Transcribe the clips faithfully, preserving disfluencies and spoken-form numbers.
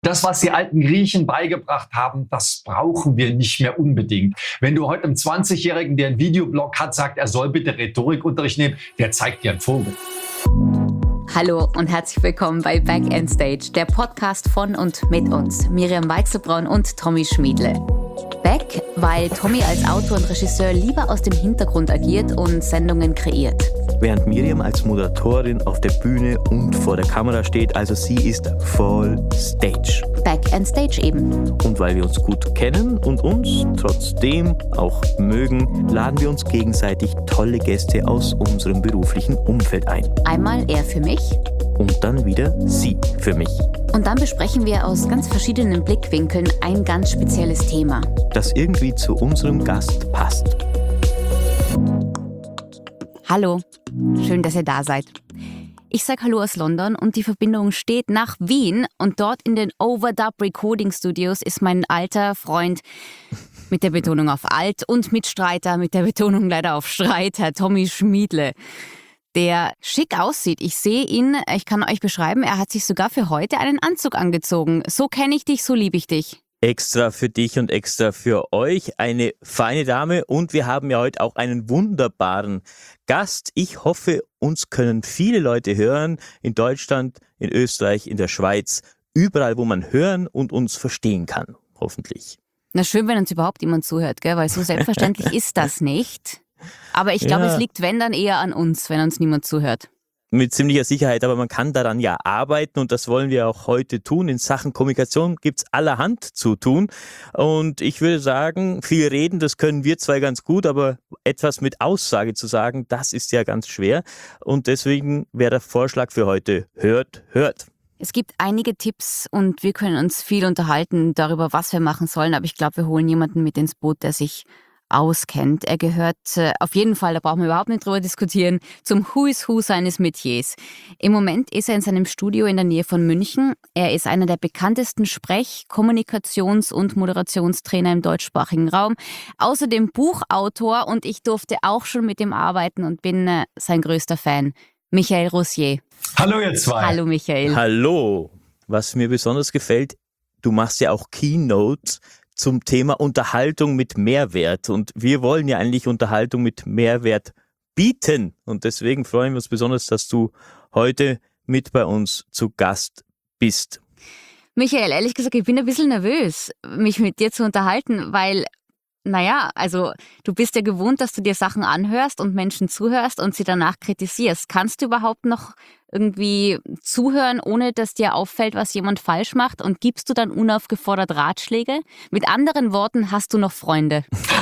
Das, was die alten Griechen beigebracht haben, das brauchen wir nicht mehr unbedingt. Wenn du heute einem zwanzigjährigen, der einen Videoblog hat, sagt, er soll bitte Rhetorikunterricht nehmen, der zeigt dir einen Vogel. Hallo und herzlich willkommen bei Back End Stage, der Podcast von und mit uns, Miriam Weichselbraun und Tommy Schmiedle. Back, weil Tommy als Autor und Regisseur lieber aus dem Hintergrund agiert und Sendungen kreiert. Während Miriam als Moderatorin auf der Bühne und vor der Kamera steht, also sie ist voll Stage. Back End Stage eben. Und weil wir uns gut kennen und uns trotzdem auch mögen, laden wir uns gegenseitig tolle Gäste aus unserem beruflichen Umfeld ein. Einmal er für mich. Und dann wieder sie für mich. Und dann besprechen wir aus ganz verschiedenen Blickwinkeln ein ganz spezielles Thema, das irgendwie zu unserem Gast passt. Hallo, schön, dass ihr da seid. Ich sag Hallo aus London und die Verbindung steht nach Wien und dort in den Overdub Recording Studios ist mein alter Freund mit der Betonung auf alt und Mitstreiter mit der Betonung leider auf Streit, Herr Tommy Schmiedle, der schick aussieht. Ich sehe ihn, ich kann euch beschreiben, er hat sich sogar für heute einen Anzug angezogen. So kenne ich dich, so liebe ich dich. Extra für dich und extra für euch, eine feine Dame, und wir haben ja heute auch einen wunderbaren Gast. Ich hoffe, uns können viele Leute hören, in Deutschland, in Österreich, in der Schweiz, überall, wo man hören und uns verstehen kann, hoffentlich. Na schön, wenn uns überhaupt jemand zuhört, gell? Weil so selbstverständlich ist das nicht. Aber ich glaube, ja. Es liegt, wenn, dann eher an uns, wenn uns niemand zuhört. Mit ziemlicher Sicherheit, aber man kann daran ja arbeiten und das wollen wir auch heute tun. In Sachen Kommunikation gibt es allerhand zu tun und ich würde sagen, viel reden, das können wir zwei ganz gut, aber etwas mit Aussage zu sagen, das ist ja ganz schwer und deswegen wäre der Vorschlag für heute, hört, hört. Es gibt einige Tipps und wir können uns viel unterhalten darüber, was wir machen sollen, aber ich glaube, wir holen jemanden mit ins Boot, der sich auskennt. Er gehört äh, auf jeden Fall, da brauchen wir überhaupt nicht drüber diskutieren, zum Who is Who seines Metiers. Im Moment ist er in seinem Studio in der Nähe von München. Er ist einer der bekanntesten Sprech-, Kommunikations- und Moderationstrainer im deutschsprachigen Raum. Außerdem Buchautor und ich durfte auch schon mit ihm arbeiten und bin äh, sein größter Fan. Michael Rosier. Hallo ihr zwei. Hallo Michael. Hallo. Was mir besonders gefällt, du machst ja auch Keynotes zum Thema Unterhaltung mit Mehrwert. Und wir wollen ja eigentlich Unterhaltung mit Mehrwert bieten. Und deswegen freuen wir uns besonders, dass du heute mit bei uns zu Gast bist. Michael, ehrlich gesagt, ich bin ein bisschen nervös, mich mit dir zu unterhalten, weil, naja, also du bist ja gewohnt, dass du dir Sachen anhörst und Menschen zuhörst und sie danach kritisierst. Kannst du überhaupt noch irgendwie zuhören, ohne dass dir auffällt, was jemand falsch macht? Und gibst du dann unaufgefordert Ratschläge? Mit anderen Worten, hast du noch Freunde?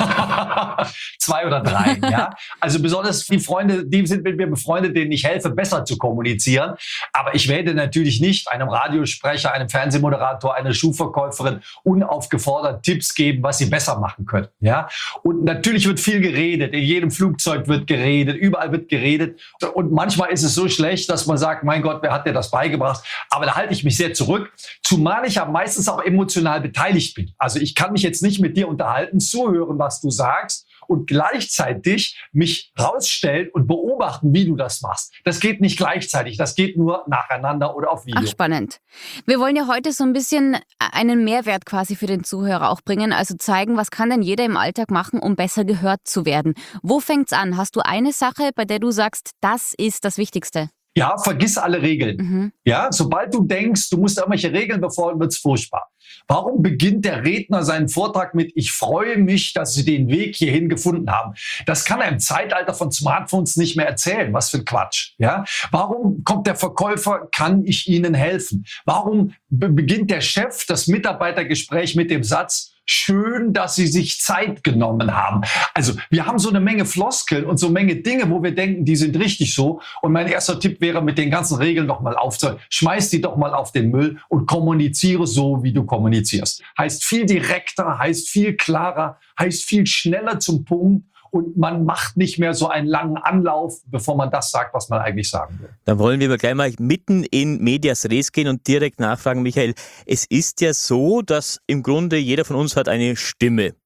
Zwei oder drei, ja. Also besonders die Freunde, die sind mit mir befreundet, denen ich helfe, besser zu kommunizieren. Aber ich werde natürlich nicht einem Radiosprecher, einem Fernsehmoderator, einer Schuhverkäuferin unaufgefordert Tipps geben, was sie besser machen können, ja. Und natürlich wird viel geredet. In jedem Flugzeug wird geredet, überall wird geredet. Und manchmal ist es so schlecht, dass man sagt, mein Gott, wer hat dir das beigebracht? Aber da halte ich mich sehr zurück, zumal ich ja meistens auch emotional beteiligt bin. Also ich kann mich jetzt nicht mit dir unterhalten, zuhören, was du sagst und gleichzeitig mich rausstellen und beobachten, wie du das machst. Das geht nicht gleichzeitig, das geht nur nacheinander oder auf Video. Ach, spannend. Wir wollen ja heute so ein bisschen einen Mehrwert quasi für den Zuhörer auch bringen, also zeigen, was kann denn jeder im Alltag machen, um besser gehört zu werden. Wo fängt's an? Hast du eine Sache, bei der du sagst, das ist das Wichtigste? Ja, vergiss alle Regeln. Mhm. Ja, sobald du denkst, du musst irgendwelche Regeln befolgen, wird's furchtbar. Warum beginnt der Redner seinen Vortrag mit, ich freue mich, dass Sie den Weg hierhin gefunden haben? Das kann er im Zeitalter von Smartphones nicht mehr erzählen. Was für ein Quatsch. Ja? Warum kommt der Verkäufer, kann ich Ihnen helfen? Warum be- beginnt der Chef das Mitarbeitergespräch mit dem Satz, schön, dass Sie sich Zeit genommen haben. Also wir haben so eine Menge Floskeln und so eine Menge Dinge, wo wir denken, die sind richtig so. Und mein erster Tipp wäre, mit den ganzen Regeln doch mal aufzuhören. Schmeiß die doch mal auf den Müll und kommuniziere so, wie du kommunizierst. Heißt viel direkter, heißt viel klarer, heißt viel schneller zum Punkt. Und man macht nicht mehr so einen langen Anlauf, bevor man das sagt, was man eigentlich sagen will. Dann wollen wir gleich mal mitten in Medias Res gehen und direkt nachfragen, Michael. Es ist ja so, dass im Grunde jeder von uns hat eine Stimme.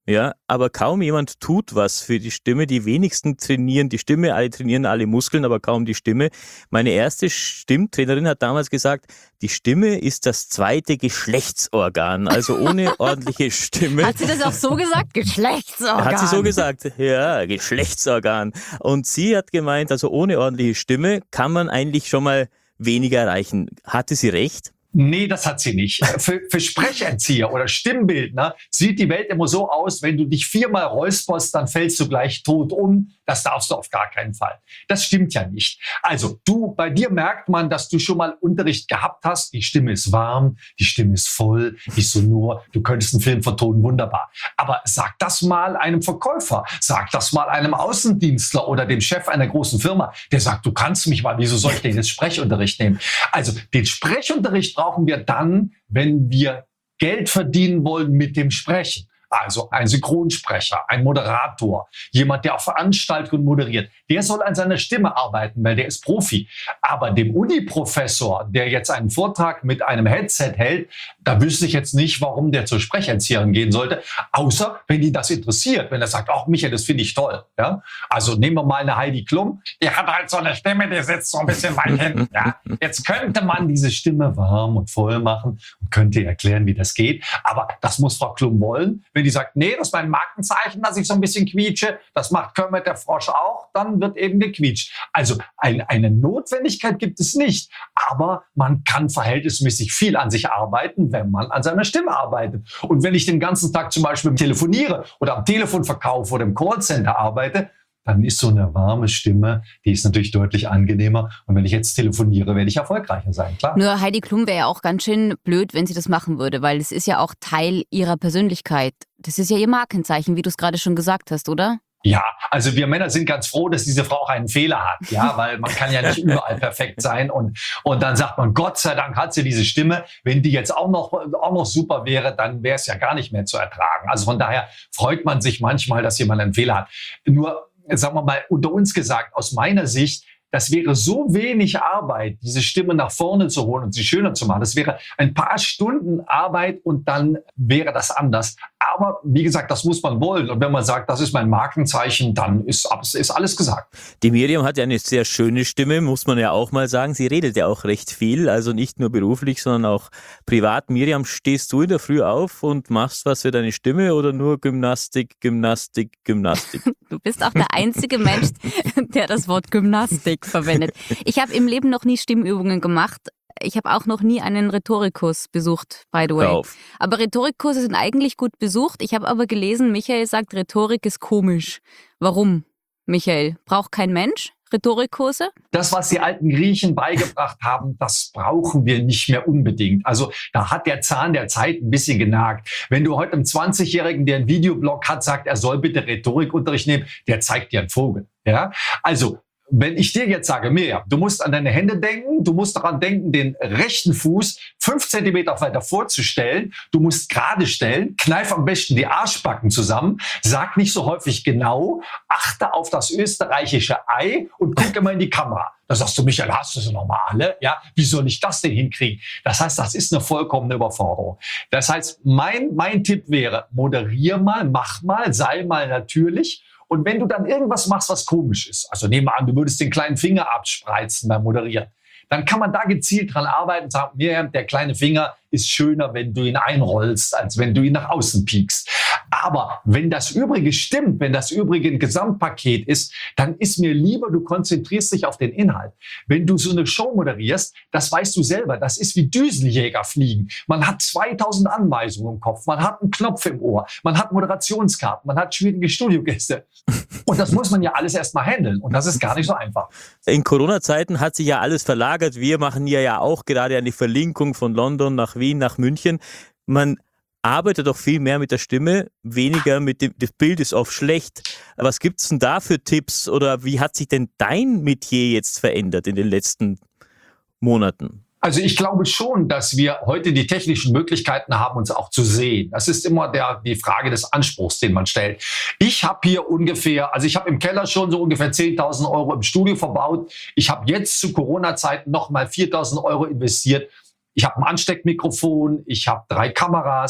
Ja, aber kaum jemand tut was für die Stimme. Die wenigsten trainieren die Stimme, alle trainieren alle Muskeln, aber kaum die Stimme. Meine erste Stimmtrainerin hat damals gesagt, die Stimme ist das zweite Geschlechtsorgan, also ohne ordentliche Stimme. Hat sie das auch so gesagt? Geschlechtsorgan. Hat sie so gesagt, ja, Geschlechtsorgan. Und sie hat gemeint, also ohne ordentliche Stimme kann man eigentlich schon mal weniger erreichen. Hatte sie recht? Nee, das hat sie nicht. Für, für Sprecherzieher oder Stimmbildner sieht die Welt immer so aus, wenn du dich viermal räusperst, dann fällst du gleich tot um. Das darfst du auf gar keinen Fall. Das stimmt ja nicht. Also du, bei dir merkt man, dass du schon mal Unterricht gehabt hast. Die Stimme ist warm, die Stimme ist voll, die ist sonor. Du könntest einen Film vertonen, wunderbar. Aber sag das mal einem Verkäufer, sag das mal einem Außendienstler oder dem Chef einer großen Firma. Der sagt, du kannst mich mal, wieso soll ich denn jetzt Sprechunterricht nehmen? Also den Sprechunterricht brauchen wir dann, wenn wir Geld verdienen wollen mit dem Sprechen. Also ein Synchronsprecher, ein Moderator, jemand, der auf Veranstaltungen moderiert, der soll an seiner Stimme arbeiten, weil der ist Profi. Aber dem Uni-Professor, der jetzt einen Vortrag mit einem Headset hält, da wüsste ich jetzt nicht, warum der zur Sprecherzieherin gehen sollte, außer wenn ihn das interessiert, wenn er sagt, ach Michael, das finde ich toll. Ja? Also nehmen wir mal eine Heidi Klum, die hat halt so eine Stimme, die sitzt so ein bisschen weit hinten. Ja? Jetzt könnte man diese Stimme warm und voll machen und könnte erklären, wie das geht. Aber das muss Frau Klum wollen. Wenn die sagt, nee, das ist mein Markenzeichen, dass ich so ein bisschen quietsche, das macht Kermit der Frosch auch, dann wird eben gequietscht. Also ein, eine Notwendigkeit gibt es nicht, aber man kann verhältnismäßig viel an sich arbeiten, wenn man an seiner Stimme arbeitet. Und wenn ich den ganzen Tag zum Beispiel telefoniere oder am Telefon verkaufe oder im Callcenter arbeite, dann ist so eine warme Stimme, die ist natürlich deutlich angenehmer. Und wenn ich jetzt telefoniere, werde ich erfolgreicher sein, klar. Nur Heidi Klum wäre ja auch ganz schön blöd, wenn sie das machen würde, weil es ist ja auch Teil ihrer Persönlichkeit. Das ist ja ihr Markenzeichen, wie du es gerade schon gesagt hast, oder? Ja, also wir Männer sind ganz froh, dass diese Frau auch einen Fehler hat, ja, weil man kann ja nicht überall perfekt sein und und dann sagt man, Gott sei Dank hat sie diese Stimme. Wenn die jetzt auch noch auch noch super wäre, dann wäre es ja gar nicht mehr zu ertragen. Also von daher freut man sich manchmal, dass jemand einen Fehler hat. Nur, sagen wir mal, unter uns gesagt, aus meiner Sicht, das wäre so wenig Arbeit, diese Stimme nach vorne zu holen und sie schöner zu machen. Das wäre ein paar Stunden Arbeit und dann wäre das anders. Aber wie gesagt, das muss man wollen. Und wenn man sagt, das ist mein Markenzeichen, dann ist, ist alles gesagt. Die Miriam hat ja eine sehr schöne Stimme, muss man ja auch mal sagen. Sie redet ja auch recht viel, also nicht nur beruflich, sondern auch privat. Miriam, stehst du in der Früh auf und machst was für deine Stimme oder nur Gymnastik, Gymnastik, Gymnastik? Du bist auch der einzige Mensch, der das Wort Gymnastik verwendet. Ich habe im Leben noch nie Stimmübungen gemacht. Ich habe auch noch nie einen Rhetorikkurs besucht, by the way. Auf. Aber Rhetorikkurse sind eigentlich gut besucht. Ich habe aber gelesen, Michael sagt, Rhetorik ist komisch. Warum, Michael? Braucht kein Mensch Rhetorikkurse? Das, was die alten Griechen beigebracht haben, das brauchen wir nicht mehr unbedingt. Also da hat der Zahn der Zeit ein bisschen genagt. Wenn du heute einem zwanzigjährigen, der einen Videoblog hat, sagt, er soll bitte Rhetorikunterricht nehmen, der zeigt dir einen Vogel. Ja? Also wenn ich dir jetzt sage, Miriam, du musst an deine Hände denken, du musst daran denken, den rechten Fuß fünf Zentimeter weiter vorzustellen, du musst gerade stellen, kneif am besten die Arschbacken zusammen, sag nicht so häufig genau, achte auf das österreichische Ei und guck immer in die Kamera. Da sagst du, Michael, hast du so normale? Ja, wie soll ich das denn hinkriegen? Das heißt, das ist eine vollkommene Überforderung. Das heißt, mein, mein Tipp wäre, moderier mal, mach mal, sei mal natürlich. Und wenn du dann irgendwas machst, was komisch ist, also nehmen wir an, du würdest den kleinen Finger abspreizen beim Moderieren, dann kann man da gezielt dran arbeiten und sagen, Miriam, der kleine Finger ist schöner, wenn du ihn einrollst, als wenn du ihn nach außen piekst. Aber wenn das Übrige stimmt, wenn das Übrige ein Gesamtpaket ist, dann ist mir lieber, du konzentrierst dich auf den Inhalt. Wenn du so eine Show moderierst, das weißt du selber, das ist wie Düsenjäger fliegen. Man hat zweitausend Anweisungen im Kopf, man hat einen Knopf im Ohr, man hat Moderationskarten, man hat schwierige Studiogäste. Und das muss man ja alles erstmal handeln. Und das ist gar nicht so einfach. In Corona-Zeiten hat sich ja alles verlagert. Wir machen hier ja auch gerade eine Verlinkung von London nach Wien, nach München. Man arbeitet doch viel mehr mit der Stimme, weniger mit dem, das Bild ist oft schlecht. Was gibt's denn da für Tipps oder wie hat sich denn dein Metier jetzt verändert in den letzten Monaten? Also ich glaube schon, dass wir heute die technischen Möglichkeiten haben, uns auch zu sehen. Das ist immer der, die Frage des Anspruchs, den man stellt. Ich habe hier ungefähr, also ich habe im Keller schon so ungefähr zehntausend Euro im Studio verbaut. Ich habe jetzt zu Corona-Zeiten nochmal viertausend Euro investiert. Ich habe ein Ansteckmikrofon, ich habe drei Kameras,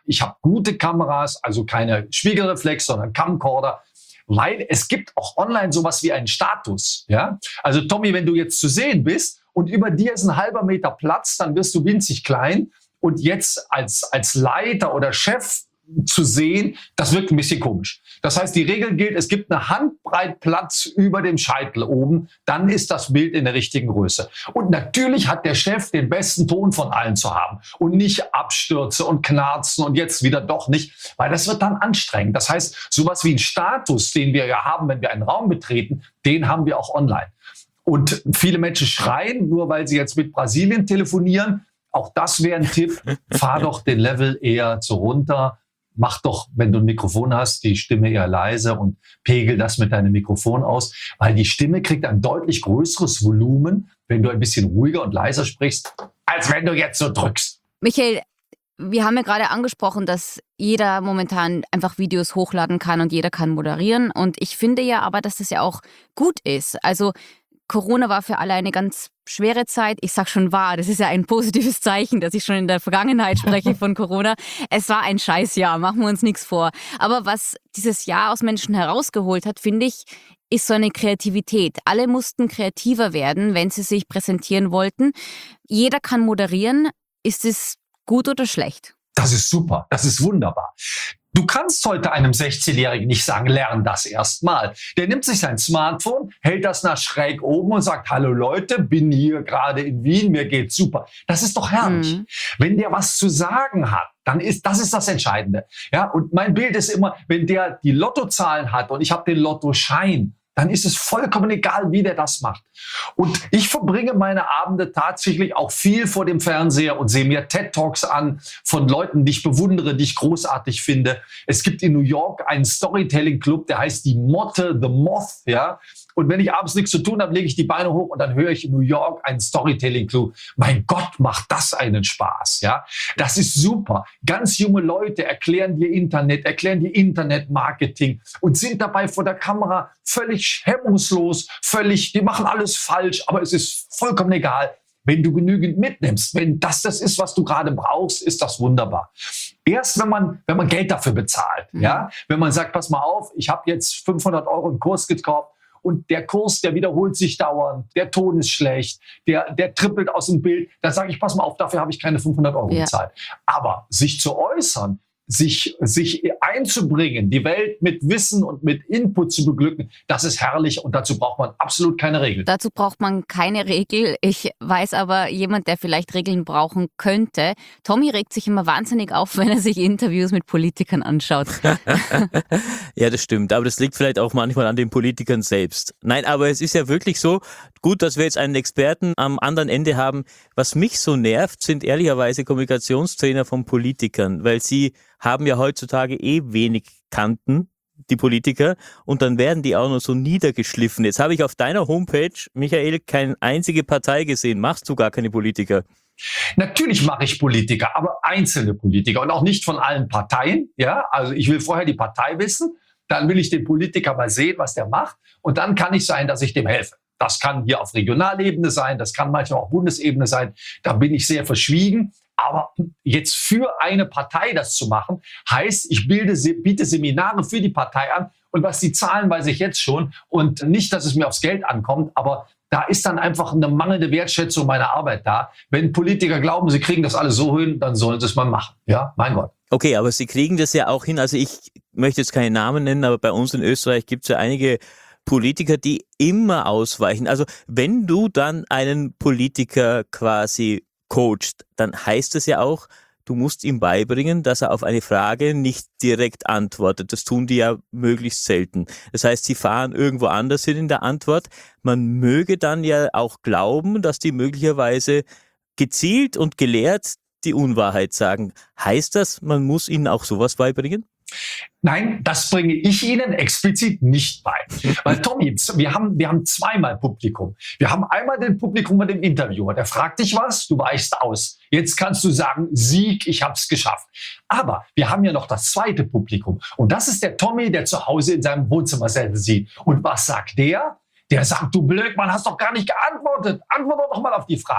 ich habe gute Kameras, also keine Spiegelreflex, sondern Camcorder. Weil es gibt auch online sowas wie einen Status. Ja? Also Tommy, wenn du jetzt zu sehen bist und über dir ist ein halber Meter Platz, dann wirst du winzig klein. Und jetzt als, als Leiter oder Chef zu sehen, das wirkt ein bisschen komisch. Das heißt, die Regel gilt, es gibt eine Handbreit Platz über dem Scheitel oben, dann ist das Bild in der richtigen Größe. Und natürlich hat der Chef den besten Ton von allen zu haben und nicht Abstürze und Knarzen und jetzt wieder doch nicht, weil das wird dann anstrengend. Das heißt, sowas wie ein Status, den wir ja haben, wenn wir einen Raum betreten, den haben wir auch online. Und viele Menschen schreien, nur weil sie jetzt mit Brasilien telefonieren. Auch das wäre ein Tipp, fahr doch den Level eher so runter. Mach doch, wenn du ein Mikrofon hast, die Stimme eher leise und pegel das mit deinem Mikrofon aus, weil die Stimme kriegt ein deutlich größeres Volumen, wenn du ein bisschen ruhiger und leiser sprichst, als wenn du jetzt so drückst. Michael, wir haben ja gerade angesprochen, dass jeder momentan einfach Videos hochladen kann und jeder kann moderieren. Und ich finde ja aber, dass das ja auch gut ist. Also Corona war für alle eine ganz schwere Zeit. Ich sag schon war, das ist ja ein positives Zeichen, dass ich schon in der Vergangenheit spreche von Corona. Es war ein Scheißjahr, machen wir uns nichts vor. Aber was dieses Jahr aus Menschen herausgeholt hat, finde ich, ist so eine Kreativität. Alle mussten kreativer werden, wenn sie sich präsentieren wollten. Jeder kann moderieren. Ist es gut oder schlecht? Das ist super, das ist wunderbar. Du kannst heute einem sechzehnjährigen nicht sagen, lern das erstmal. Der nimmt sich sein Smartphone, hält das nach schräg oben und sagt, hallo Leute, bin hier gerade in Wien, mir geht's super. Das ist doch herrlich. Mhm. Wenn der was zu sagen hat, dann ist das ist das Entscheidende. Ja, und mein Bild ist immer, wenn der die Lottozahlen hat und ich habe den Lottoschein, dann ist es vollkommen egal, wie der das macht. Und ich verbringe meine Abende tatsächlich auch viel vor dem Fernseher und sehe mir TED-Talks an von Leuten, die ich bewundere, die ich großartig finde. Es gibt in New York einen Storytelling-Club, der heißt die Motte, The Moth, ja. Und wenn ich abends nichts zu tun habe, lege ich die Beine hoch und dann höre ich in New York einen Storytelling-Club. Mein Gott, macht das einen Spaß, ja. Das ist super. Ganz junge Leute erklären dir Internet, erklären dir Internet-Marketing und sind dabei vor der Kamera völlig hemmungslos, völlig, die machen alles falsch, aber es ist vollkommen egal, wenn du genügend mitnimmst. Wenn das das ist, was du gerade brauchst, ist das wunderbar. Erst wenn man, wenn man Geld dafür bezahlt, mhm. ja, wenn man sagt, pass mal auf, ich habe jetzt fünfhundert Euro einen Kurs gekauft, und der Kurs, der wiederholt sich dauernd, der Ton ist schlecht, der, der trippelt aus dem Bild. Da sage ich, pass mal auf, dafür habe ich keine fünfhundert Euro ja. bezahlt. Aber sich zu äußern, sich, sich einzubringen, die Welt mit Wissen und mit Input zu beglücken, das ist herrlich und dazu braucht man absolut keine Regeln. Dazu braucht man keine Regel. Ich weiß aber, jemand, der vielleicht Regeln brauchen könnte. Tommy regt sich immer wahnsinnig auf, wenn er sich Interviews mit Politikern anschaut. Ja, das stimmt. Aber das liegt vielleicht auch manchmal an den Politikern selbst. Nein, aber es ist ja wirklich so, gut, dass wir jetzt einen Experten am anderen Ende haben. Was mich so nervt, sind ehrlicherweise Kommunikationstrainer von Politikern, weil sie haben ja heutzutage eh wenig Kanten, die Politiker, und dann werden die auch noch so niedergeschliffen. Jetzt habe ich auf deiner Homepage, Michael, keine einzige Partei gesehen. Machst du gar keine Politiker? Natürlich mache ich Politiker, aber einzelne Politiker und auch nicht von allen Parteien. Ja, also ich will vorher die Partei wissen, dann will ich den Politiker mal sehen, was der macht, und dann kann ich sein, dass ich dem helfe. Das kann hier auf Regionalebene sein, das kann manchmal auch Bundesebene sein. Da bin ich sehr verschwiegen. Aber jetzt für eine Partei das zu machen, heißt, ich bilde, biete Seminare für die Partei an. Und was die zahlen, weiß ich jetzt schon. Und nicht, dass es mir aufs Geld ankommt, aber da ist dann einfach eine mangelnde Wertschätzung meiner Arbeit da. Wenn Politiker glauben, sie kriegen das alles so hin, dann sollen sie es mal machen. Ja, mein Gott. Okay, aber sie kriegen das ja auch hin. Also ich möchte jetzt keine Namen nennen, aber bei uns in Österreich gibt es ja einige Politiker, die immer ausweichen. Also wenn du dann einen Politiker quasi coacht, dann heißt es ja auch, du musst ihm beibringen, dass er auf eine Frage nicht direkt antwortet. Das tun die ja möglichst selten. Das heißt, sie fahren irgendwo anders hin in der Antwort. Man möge dann ja auch glauben, dass die möglicherweise gezielt und gelehrt die Unwahrheit sagen. Heißt das, man muss ihnen auch sowas beibringen? Nein, das bringe ich Ihnen explizit nicht bei. Weil Tommy, wir haben, wir haben zweimal Publikum. Wir haben einmal den Publikum mit dem Interviewer. Der fragt dich was, du weichst aus. Jetzt kannst du sagen, Sieg, ich hab's geschafft. Aber wir haben ja noch das zweite Publikum. Und das ist der Tommy, der zu Hause in seinem Wohnzimmer sieht. Und was sagt der? Der sagt, du Blödmann, hast doch gar nicht geantwortet. Antworte doch mal auf die Frage.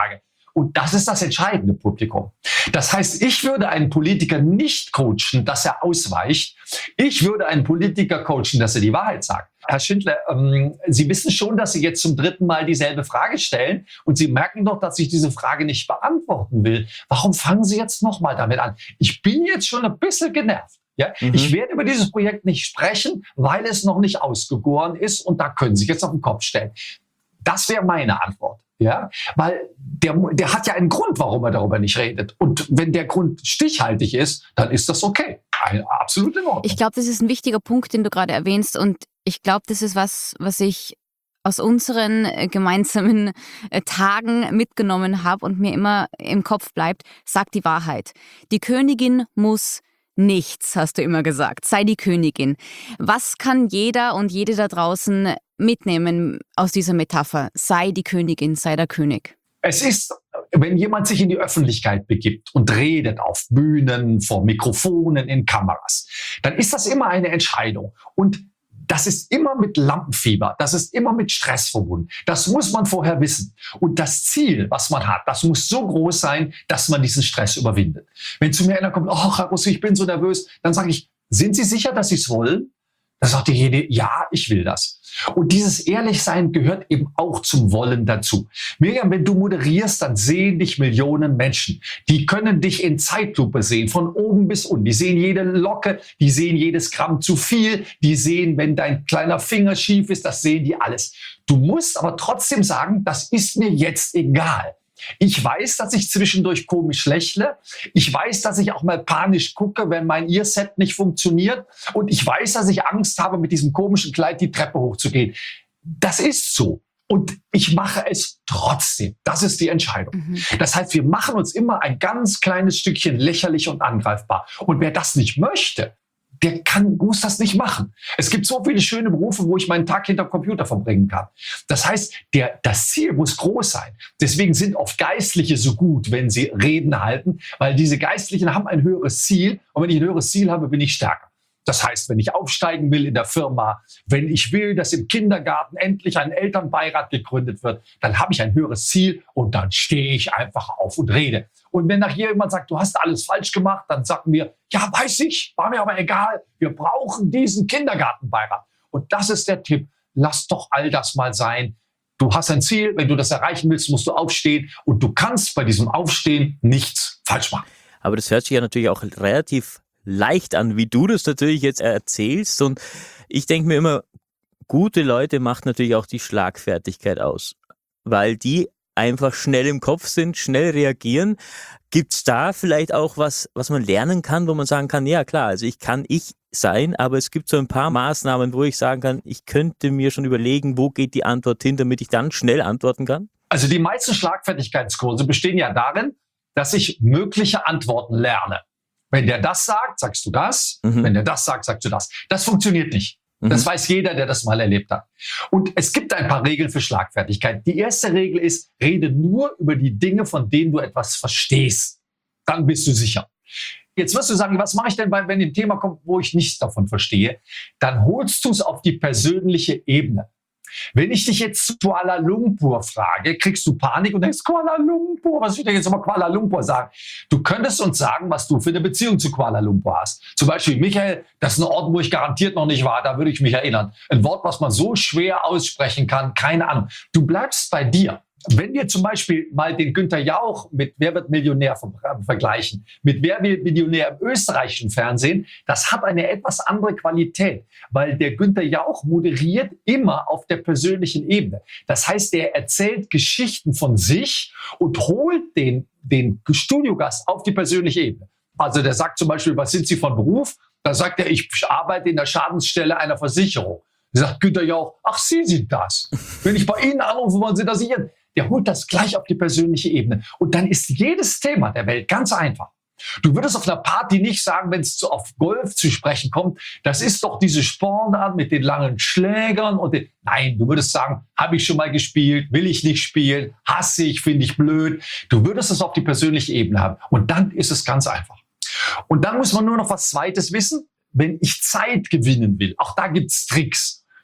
Und das ist das entscheidende Publikum. Das heißt, ich würde einen Politiker nicht coachen, dass er ausweicht. Ich würde einen Politiker coachen, dass er die Wahrheit sagt. Herr Schindler, ähm, Sie wissen schon, dass Sie jetzt zum dritten Mal dieselbe Frage stellen und Sie merken doch, dass ich diese Frage nicht beantworten will. Warum fangen Sie jetzt nochmal damit an? Ich bin jetzt schon ein bisschen genervt. Ja? Mhm. Ich werde über dieses Projekt nicht sprechen, weil es noch nicht ausgegoren ist und da können Sie sich jetzt auf den Kopf stellen. Das wäre meine Antwort. Ja, weil der, der hat ja einen Grund, warum er darüber nicht redet. Und wenn der Grund stichhaltig ist, dann ist das okay. Ein, absolut in Ordnung. Ich glaube, das ist ein wichtiger Punkt, den du gerade erwähnst. Und ich glaube, das ist was, was ich aus unseren äh, gemeinsamen äh, Tagen mitgenommen habe und mir immer im Kopf bleibt. Sag die Wahrheit. Die Königin muss nichts, hast du immer gesagt. Sei die Königin. Was kann jeder und jede da draußen mitnehmen aus dieser Metapher? Sei die Königin, sei der König. Es ist, wenn jemand sich in die Öffentlichkeit begibt und redet auf Bühnen, vor Mikrofonen, in Kameras, dann ist das immer eine Entscheidung. Und das ist immer mit Lampenfieber, das ist immer mit Stress verbunden. Das muss man vorher wissen. Und das Ziel, was man hat, das muss so groß sein, dass man diesen Stress überwindet. Wenn zu mir einer kommt, oh, Herr Russo, ich bin so nervös, dann sage ich, sind Sie sicher, dass Sie es wollen? Dann sagt derjenige, ja, ich will das. Und dieses Ehrlichsein gehört eben auch zum Wollen dazu. Miriam, wenn du moderierst, dann sehen dich Millionen Menschen. Die können dich in Zeitlupe sehen, von oben bis unten. Die sehen jede Locke, die sehen jedes Gramm zu viel, die sehen, wenn dein kleiner Finger schief ist, das sehen die alles. Du musst aber trotzdem sagen, das ist mir jetzt egal. Ich weiß, dass ich zwischendurch komisch lächle. Ich weiß, dass ich auch mal panisch gucke, wenn mein Earset nicht funktioniert. Und ich weiß, dass ich Angst habe, mit diesem komischen Kleid die Treppe hochzugehen. Das ist so. Und ich mache es trotzdem. Das ist die Entscheidung. Mhm. Das heißt, wir machen uns immer ein ganz kleines Stückchen lächerlich und angreifbar. Und wer das nicht möchte, der kann, muss das nicht machen. Es gibt so viele schöne Berufe, wo ich meinen Tag hinter dem Computer verbringen kann. Das heißt, der, das Ziel muss groß sein. Deswegen sind oft Geistliche so gut, wenn sie Reden halten, weil diese Geistlichen haben ein höheres Ziel. Und wenn ich ein höheres Ziel habe, bin ich stärker. Das heißt, wenn ich aufsteigen will in der Firma, wenn ich will, dass im Kindergarten endlich ein Elternbeirat gegründet wird, dann habe ich ein höheres Ziel und dann stehe ich einfach auf und rede. Und wenn nachher jemand sagt, du hast alles falsch gemacht, dann sagen wir, ja, weiß ich, war mir aber egal. Wir brauchen diesen Kindergartenbeirat. Und das ist der Tipp. Lass doch all das mal sein. Du hast ein Ziel. Wenn du das erreichen willst, musst du aufstehen. Und du kannst bei diesem Aufstehen nichts falsch machen. Aber das hört sich ja natürlich auch relativ leicht an, wie du das natürlich jetzt erzählst. Und ich denke mir immer, gute Leute macht natürlich auch die Schlagfertigkeit aus, weil die einfach schnell im Kopf sind, schnell reagieren. Gibt es da vielleicht auch was, was man lernen kann, wo man sagen kann, ja klar, also ich kann ich sein, aber es gibt so ein paar Maßnahmen, wo ich sagen kann, ich könnte mir schon überlegen, wo geht die Antwort hin, damit ich dann schnell antworten kann? Also die meisten Schlagfertigkeitskurse bestehen ja darin, dass ich mögliche Antworten lerne. Wenn der das sagt, sagst du das. Mhm. Wenn der das sagt, sagst du das. Das funktioniert nicht. Das weiß jeder, der das mal erlebt hat. Und es gibt ein paar Regeln für Schlagfertigkeit. Die erste Regel ist, rede nur über die Dinge, von denen du etwas verstehst. Dann bist du sicher. Jetzt wirst du sagen, was mache ich denn, wenn ein Thema kommt, wo ich nichts davon verstehe? Dann holst du es auf die persönliche Ebene. Wenn ich dich jetzt zu Kuala Lumpur frage, kriegst du Panik und denkst, Kuala Lumpur, was will ich denn jetzt über Kuala Lumpur sagen? Du könntest uns sagen, was du für eine Beziehung zu Kuala Lumpur hast. Zum Beispiel, Michael, das ist ein Ort, wo ich garantiert noch nicht war, da würde ich mich erinnern. Ein Wort, was man so schwer aussprechen kann, keine Ahnung. Du bleibst bei dir. Wenn wir zum Beispiel mal den Günther Jauch mit Wer wird Millionär vergleichen, mit Wer wird Millionär im österreichischen Fernsehen, das hat eine etwas andere Qualität, weil der Günther Jauch moderiert immer auf der persönlichen Ebene. Das heißt, er erzählt Geschichten von sich und holt den, den Studiogast auf die persönliche Ebene. Also der sagt zum Beispiel, was sind Sie von Beruf? Da sagt er, ich arbeite in der Schadensstelle einer Versicherung. Da sagt Günther Jauch, ach, Sie sind das. Wenn ich bei Ihnen anrufe, wollen Sie das hier? Der holt das gleich auf die persönliche Ebene. Und dann ist jedes Thema der Welt ganz einfach. Du würdest auf einer Party nicht sagen, wenn es auf Golf zu sprechen kommt, das ist doch diese Sportart mit den langen Schlägern. Und den Nein, du würdest sagen, habe ich schon mal gespielt, will ich nicht spielen, hasse ich, finde ich blöd. Du würdest es auf die persönliche Ebene haben. Und dann ist es ganz einfach. Und dann muss man nur noch was Zweites wissen. Wenn ich Zeit gewinnen will, auch da gibt's Tricks.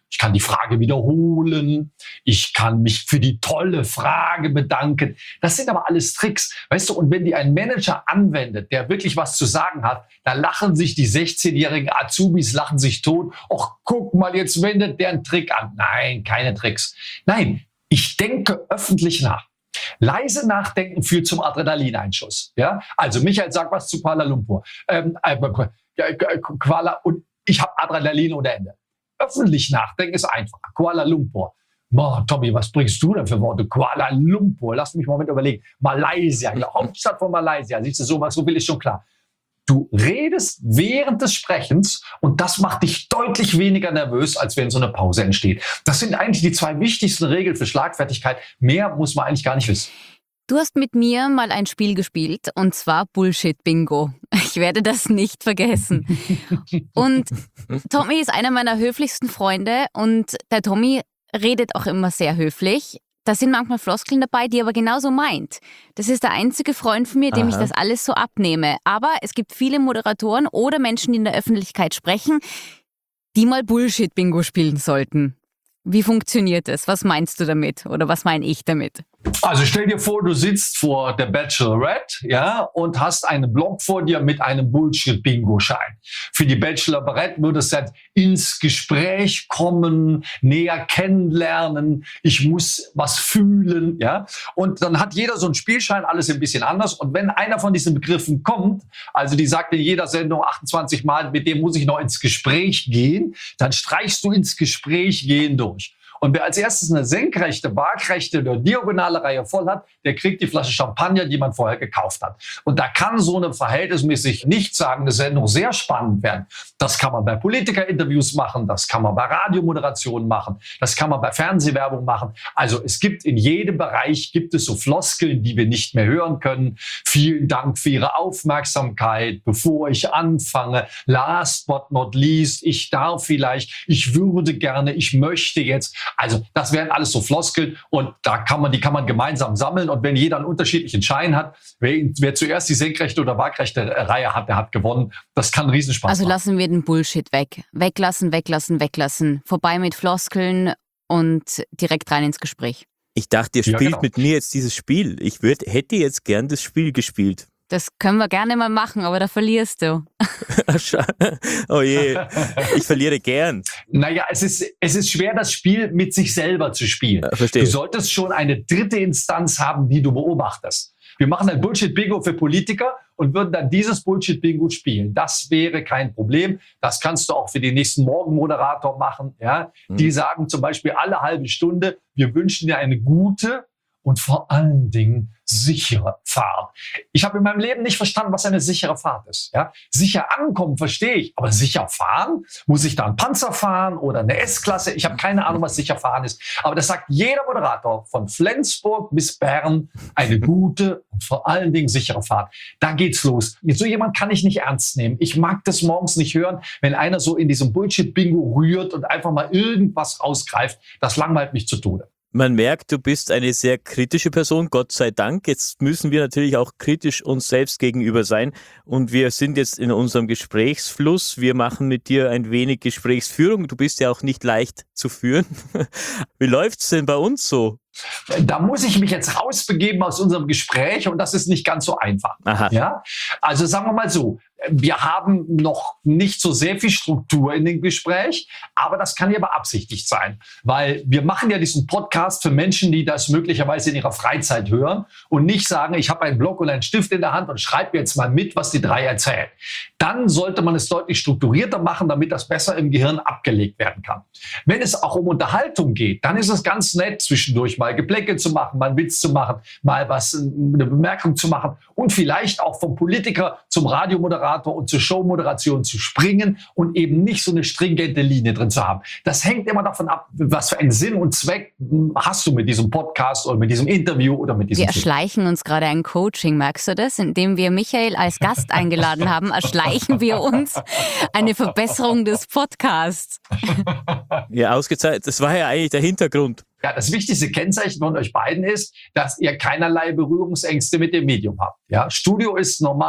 ich kann die Frage wiederholen, ich kann mich für die tolle Frage bedanken. Das sind aber alles Tricks, weißt du, und wenn die ein Manager anwendet, der wirklich was zu sagen hat, dann lachen sich die sechzehnjährigen Azubis, lachen sich tot. Och, guck mal, jetzt wendet der einen Trick an. Nein, keine Tricks. Nein, ich denke öffentlich nach. Leise nachdenken führt zum Adrenalineinschuss. Ja? Also Michael sagt was zu Kuala Lumpur. Ähm, äh, Kuala, und ich habe Adrenalin ohne Ende. Öffentlich nachdenken ist einfach. Kuala Lumpur. Boah, Tommy, was bringst du denn für Worte? Kuala Lumpur. Lass mich mal mit überlegen. Malaysia, die Hauptstadt von Malaysia. Siehst du, so, so viel ist schon klar. Du redest während des Sprechens und das macht dich deutlich weniger nervös, als wenn so eine Pause entsteht. Das sind eigentlich die zwei wichtigsten Regeln für Schlagfertigkeit. Mehr muss man eigentlich gar nicht wissen. Du hast mit mir mal ein Spiel gespielt, und zwar Bullshit-Bingo. Ich werde das nicht vergessen. Und Tommy ist einer meiner höflichsten Freunde und der Tommy redet auch immer sehr höflich. Da sind manchmal Floskeln dabei, die er aber genauso meint. Das ist der einzige Freund von mir, dem Aha. ich das alles so abnehme. Aber es gibt viele Moderatoren oder Menschen, die in der Öffentlichkeit sprechen, die mal Bullshit-Bingo spielen sollten. Wie funktioniert das? Was meinst du damit? Oder was meine ich damit? Also stell dir vor, du sitzt vor der Bachelorette, ja, und hast einen Block vor dir mit einem Bullshit-Bingo-Schein. Für die Bachelorette würde es jetzt ins Gespräch kommen, näher kennenlernen, ich muss was fühlen, ja. Und dann hat jeder so einen Spielschein, alles ein bisschen anders. Und wenn einer von diesen Begriffen kommt, also die sagt in jeder Sendung achtundzwanzig Mal, mit dem muss ich noch ins Gespräch gehen, dann streichst du ins Gespräch gehen durch. Und wer als erstes eine senkrechte, waagrechte oder diagonale Reihe voll hat, der kriegt die Flasche Champagner, die man vorher gekauft hat. Und da kann so eine verhältnismäßig nichtssagende Sendung sehr spannend werden. Das kann man bei Politikerinterviews machen, das kann man bei Radiomoderationen machen, das kann man bei Fernsehwerbung machen. Also es gibt in jedem Bereich gibt es so Floskeln, die wir nicht mehr hören können. Vielen Dank für Ihre Aufmerksamkeit. Bevor ich anfange, last but not least, ich darf vielleicht, ich würde gerne, ich möchte jetzt. Also das wären alles so Floskeln und da kann man, die kann man gemeinsam sammeln und wenn jeder einen unterschiedlichen Schein hat, wer, wer zuerst die senkrechte oder waagrechte Reihe hat, der hat gewonnen. Das kann einen Riesenspaß also machen. Also lassen wir den Bullshit weg. Weglassen, weglassen, weglassen. Vorbei mit Floskeln und direkt rein ins Gespräch. Ich dachte, ihr spielt ja, genau. mit mir jetzt dieses Spiel. Ich würd, hätte jetzt gern das Spiel gespielt. Das können wir gerne mal machen, aber da verlierst du. Oh je, ich verliere gern. Naja, es ist, es ist schwer, das Spiel mit sich selber zu spielen. Ja, verstehe. Du solltest schon eine dritte Instanz haben, die du beobachtest. Wir machen ein Bullshit-Bingo für Politiker und würden dann dieses Bullshit-Bingo spielen. Das wäre kein Problem. Das kannst du auch für den nächsten Morgenmoderator machen. Ja? Hm. Die sagen zum Beispiel alle halbe Stunde, wir wünschen dir eine gute und vor allen Dingen sichere Fahrt. Ich habe in meinem Leben nicht verstanden, was eine sichere Fahrt ist. Ja? Sicher ankommen verstehe ich, aber sicher fahren? Muss ich da einen Panzer fahren oder eine S-Klasse? Ich habe keine Ahnung, was sicher fahren ist. Aber das sagt jeder Moderator von Flensburg bis Bern, eine gute und vor allen Dingen sichere Fahrt. Da geht's los. So jemand kann ich nicht ernst nehmen. Ich mag das morgens nicht hören, wenn einer so in diesem Bullshit-Bingo rührt und einfach mal irgendwas rausgreift. Das langweilt mich zu Tode. Man merkt, du bist eine sehr kritische Person, Gott sei Dank. Jetzt müssen wir natürlich auch kritisch uns selbst gegenüber sein. Und wir sind jetzt in unserem Gesprächsfluss. Wir machen mit dir ein wenig Gesprächsführung. Du bist ja auch nicht leicht zu führen. Wie läuft's denn bei uns so? Da muss ich mich jetzt rausbegeben aus unserem Gespräch und das ist nicht ganz so einfach. Aha. Ja? Also sagen wir mal so, wir haben noch nicht so sehr viel Struktur in dem Gespräch, aber das kann ja beabsichtigt sein, weil wir machen ja diesen Podcast für Menschen, die das möglicherweise in ihrer Freizeit hören und nicht sagen, ich habe einen Block und einen Stift in der Hand und schreibe jetzt mal mit, was die drei erzählen. Dann sollte man es deutlich strukturierter machen, damit das besser im Gehirn abgelegt werden kann. Wenn es auch um Unterhaltung geht, dann ist es ganz nett, zwischendurch mal Geplänkel zu machen, mal einen Witz zu machen, mal was, eine Bemerkung zu machen und vielleicht auch vom Politiker zum Radiomoderator und zur Showmoderation zu springen und eben nicht so eine stringente Linie drin zu haben. Das hängt immer davon ab, was für einen Sinn und Zweck hast du mit diesem Podcast oder mit diesem Interview oder mit diesem Wir erschleichen uns gerade ein Coaching, merkst du das? Indem wir Michael als Gast eingeladen haben, erschleichen wir uns eine Verbesserung des Podcasts. Ja, ausgezeichnet. Das war ja eigentlich der Hintergrund. Ja, das wichtigste Kennzeichen von euch beiden ist, dass ihr keinerlei Berührungsängste mit dem Medium habt. Ja, Studio ist normal.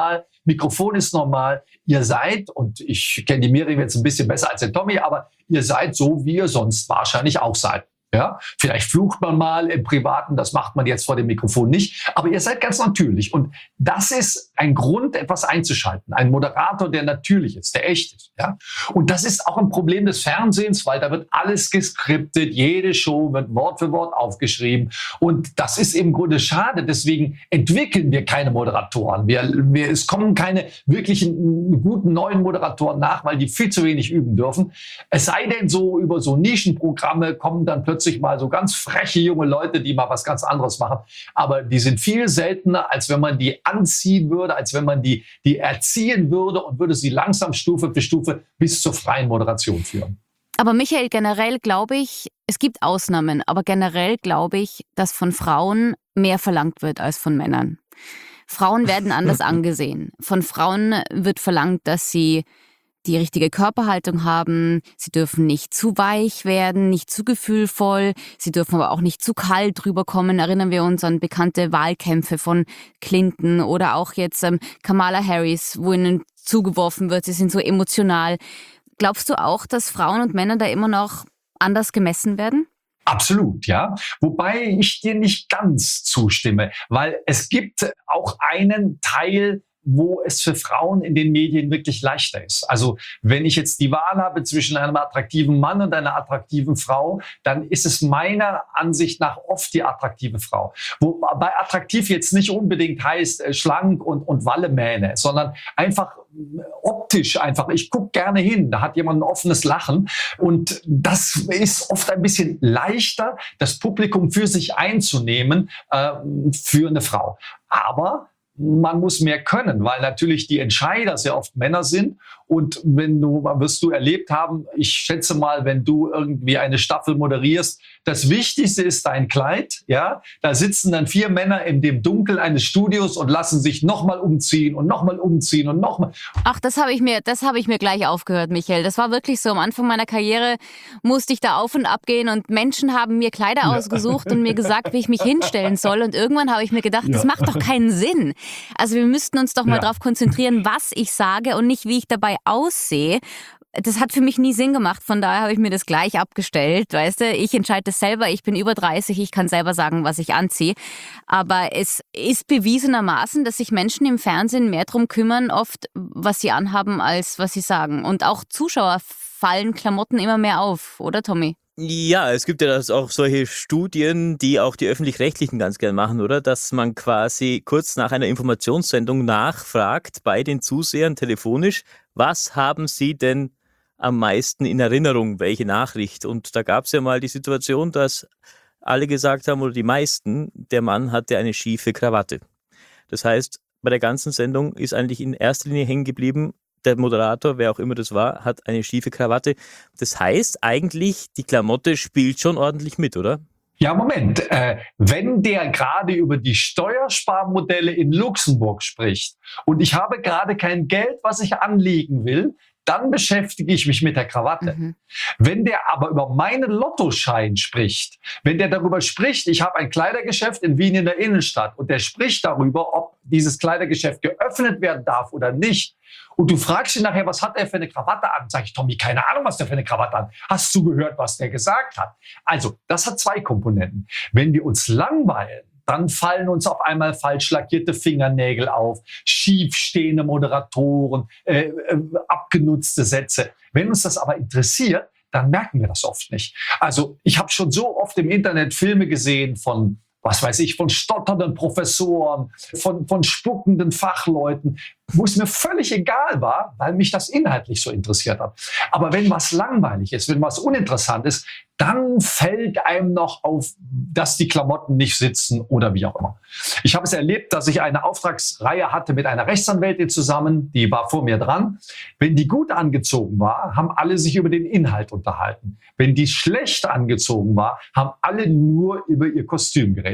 Mikrofon ist normal. Ihr seid, und ich kenne die Miriam jetzt ein bisschen besser als den Tommy, aber ihr seid so, wie ihr sonst wahrscheinlich auch seid. Ja, vielleicht flucht man mal im Privaten, das macht man jetzt vor dem Mikrofon nicht, aber ihr seid ganz natürlich. Und das ist ein Grund, etwas einzuschalten. Ein Moderator, der natürlich ist, der echt ist. Ja? Und das ist auch ein Problem des Fernsehens, weil da wird alles geskriptet, jede Show wird Wort für Wort aufgeschrieben. Und das ist im Grunde schade. Deswegen entwickeln wir keine Moderatoren. Wir, wir, es kommen keine wirklichen guten neuen Moderatoren nach, weil die viel zu wenig üben dürfen. Es sei denn, so über so Nischenprogramme kommen dann plötzlich mal so ganz freche junge Leute, die mal was ganz anderes machen. Aber die sind viel seltener, als wenn man die anziehen würde, als wenn man die, die erziehen würde und würde sie langsam Stufe für Stufe bis zur freien Moderation führen. Aber Michael, generell glaube ich, es gibt Ausnahmen, aber generell glaube ich, dass von Frauen mehr verlangt wird als von Männern. Frauen werden anders angesehen. Von Frauen wird verlangt, dass sie die richtige Körperhaltung haben. Sie dürfen nicht zu weich werden, nicht zu gefühlvoll. Sie dürfen aber auch nicht zu kalt rüberkommen. Erinnern wir uns an bekannte Wahlkämpfe von Clinton oder auch jetzt ähm, Kamala Harris, wo ihnen zugeworfen wird, sie sind so emotional. Glaubst du auch, dass Frauen und Männer da immer noch anders gemessen werden? Absolut, ja. Wobei ich dir nicht ganz zustimme, weil es gibt auch einen Teil, wo es für Frauen in den Medien wirklich leichter ist. Also wenn ich jetzt die Wahl habe zwischen einem attraktiven Mann und einer attraktiven Frau, dann ist es meiner Ansicht nach oft die attraktive Frau. Wobei attraktiv jetzt nicht unbedingt heißt äh, schlank und, und Wallemähne, sondern einfach optisch einfach. Ich gucke gerne hin, da hat jemand ein offenes Lachen und das ist oft ein bisschen leichter, das Publikum für sich einzunehmen äh, für eine Frau. Aber man muss mehr können, weil natürlich die Entscheider sehr oft Männer sind. Und wenn du, wirst du erlebt haben, ich schätze mal, wenn du irgendwie eine Staffel moderierst, das Wichtigste ist dein Kleid, ja. Da sitzen dann vier Männer in dem Dunkel eines Studios und lassen sich nochmal umziehen und nochmal umziehen und nochmal. Ach, das habe ich mir, das habe ich mir gleich aufgehört, Michael. Das war wirklich so. Am Anfang meiner Karriere musste ich da auf und ab gehen und Menschen haben mir Kleider ja. ausgesucht und mir gesagt, wie ich mich hinstellen soll. Und irgendwann habe ich mir gedacht, ja. das macht doch keinen Sinn. Also wir müssten uns doch mal ja. darauf konzentrieren, was ich sage und nicht, wie ich dabei aussehe. Das hat für mich nie Sinn gemacht, von daher habe ich mir das gleich abgestellt, weißt du, ich entscheide das selber, ich bin über dreißig, ich kann selber sagen, was ich anziehe, aber es ist bewiesenermaßen, dass sich Menschen im Fernsehen mehr drum kümmern, oft, was sie anhaben, als was sie sagen, und auch Zuschauer fallen Klamotten immer mehr auf, oder Tommy? Ja, es gibt ja das auch solche Studien, die auch die Öffentlich-Rechtlichen ganz gern machen, oder? Dass man quasi kurz nach einer Informationssendung nachfragt bei den Zusehern telefonisch, was haben sie denn am meisten in Erinnerung, welche Nachricht? Und da gab es ja mal die Situation, dass alle gesagt haben, oder die meisten, der Mann hatte eine schiefe Krawatte. Das heißt, bei der ganzen Sendung ist eigentlich in erster Linie hängen geblieben, der Moderator, wer auch immer das war, hat eine schiefe Krawatte. Das heißt eigentlich, die Klamotte spielt schon ordentlich mit, oder? Ja, Moment. Äh, wenn der gerade über die Steuersparmodelle in Luxemburg spricht und ich habe gerade kein Geld, was ich anlegen will, dann beschäftige ich mich mit der Krawatte. Mhm. Wenn der aber über meinen Lottoschein spricht, wenn der darüber spricht, ich habe ein Kleidergeschäft in Wien in der Innenstadt und der spricht darüber, ob dieses Kleidergeschäft geöffnet werden darf oder nicht, und du fragst ihn nachher, was hat er für eine Krawatte an? Sag ich, Tommy, keine Ahnung, was der für eine Krawatte hat. Hast du gehört, was der gesagt hat? Also, das hat zwei Komponenten. Wenn wir uns langweilen, dann fallen uns auf einmal falsch lackierte Fingernägel auf, schiefstehende Moderatoren, äh, äh, abgenutzte Sätze. Wenn uns das aber interessiert, dann merken wir das oft nicht. Also ich habe schon so oft im Internet Filme gesehen von, was weiß ich, von stotternden Professoren, von, von spuckenden Fachleuten, wo es mir völlig egal war, weil mich das inhaltlich so interessiert hat. Aber wenn was langweilig ist, wenn was uninteressant ist, dann fällt einem noch auf, dass die Klamotten nicht sitzen oder wie auch immer. Ich habe es erlebt, dass ich eine Auftragsreihe hatte mit einer Rechtsanwältin zusammen, die war vor mir dran. Wenn die gut angezogen war, haben alle sich über den Inhalt unterhalten. Wenn die schlecht angezogen war, haben alle nur über ihr Kostüm geredet.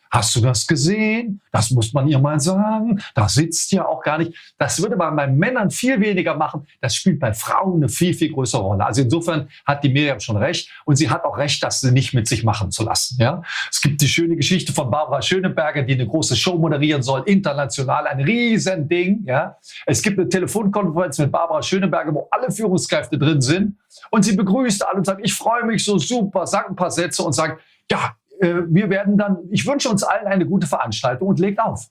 Hast du das gesehen? Das muss man ihr mal sagen. Das sitzt ja auch gar nicht. Das würde man bei Männern viel weniger machen. Das spielt bei Frauen eine viel, viel größere Rolle. Also insofern hat die Miriam schon recht. Und sie hat auch recht, das nicht mit sich machen zu lassen. Ja? Es gibt die schöne Geschichte von Barbara Schöneberger, die eine große Show moderieren soll, international, ein Riesending. Ja? Es gibt eine Telefonkonferenz mit Barbara Schöneberger, wo alle Führungskräfte drin sind. Und sie begrüßt alle und sagt, ich freue mich so super, sagt ein paar Sätze und sagt, ja, wir werden dann, ich wünsche uns allen eine gute Veranstaltung und legt auf.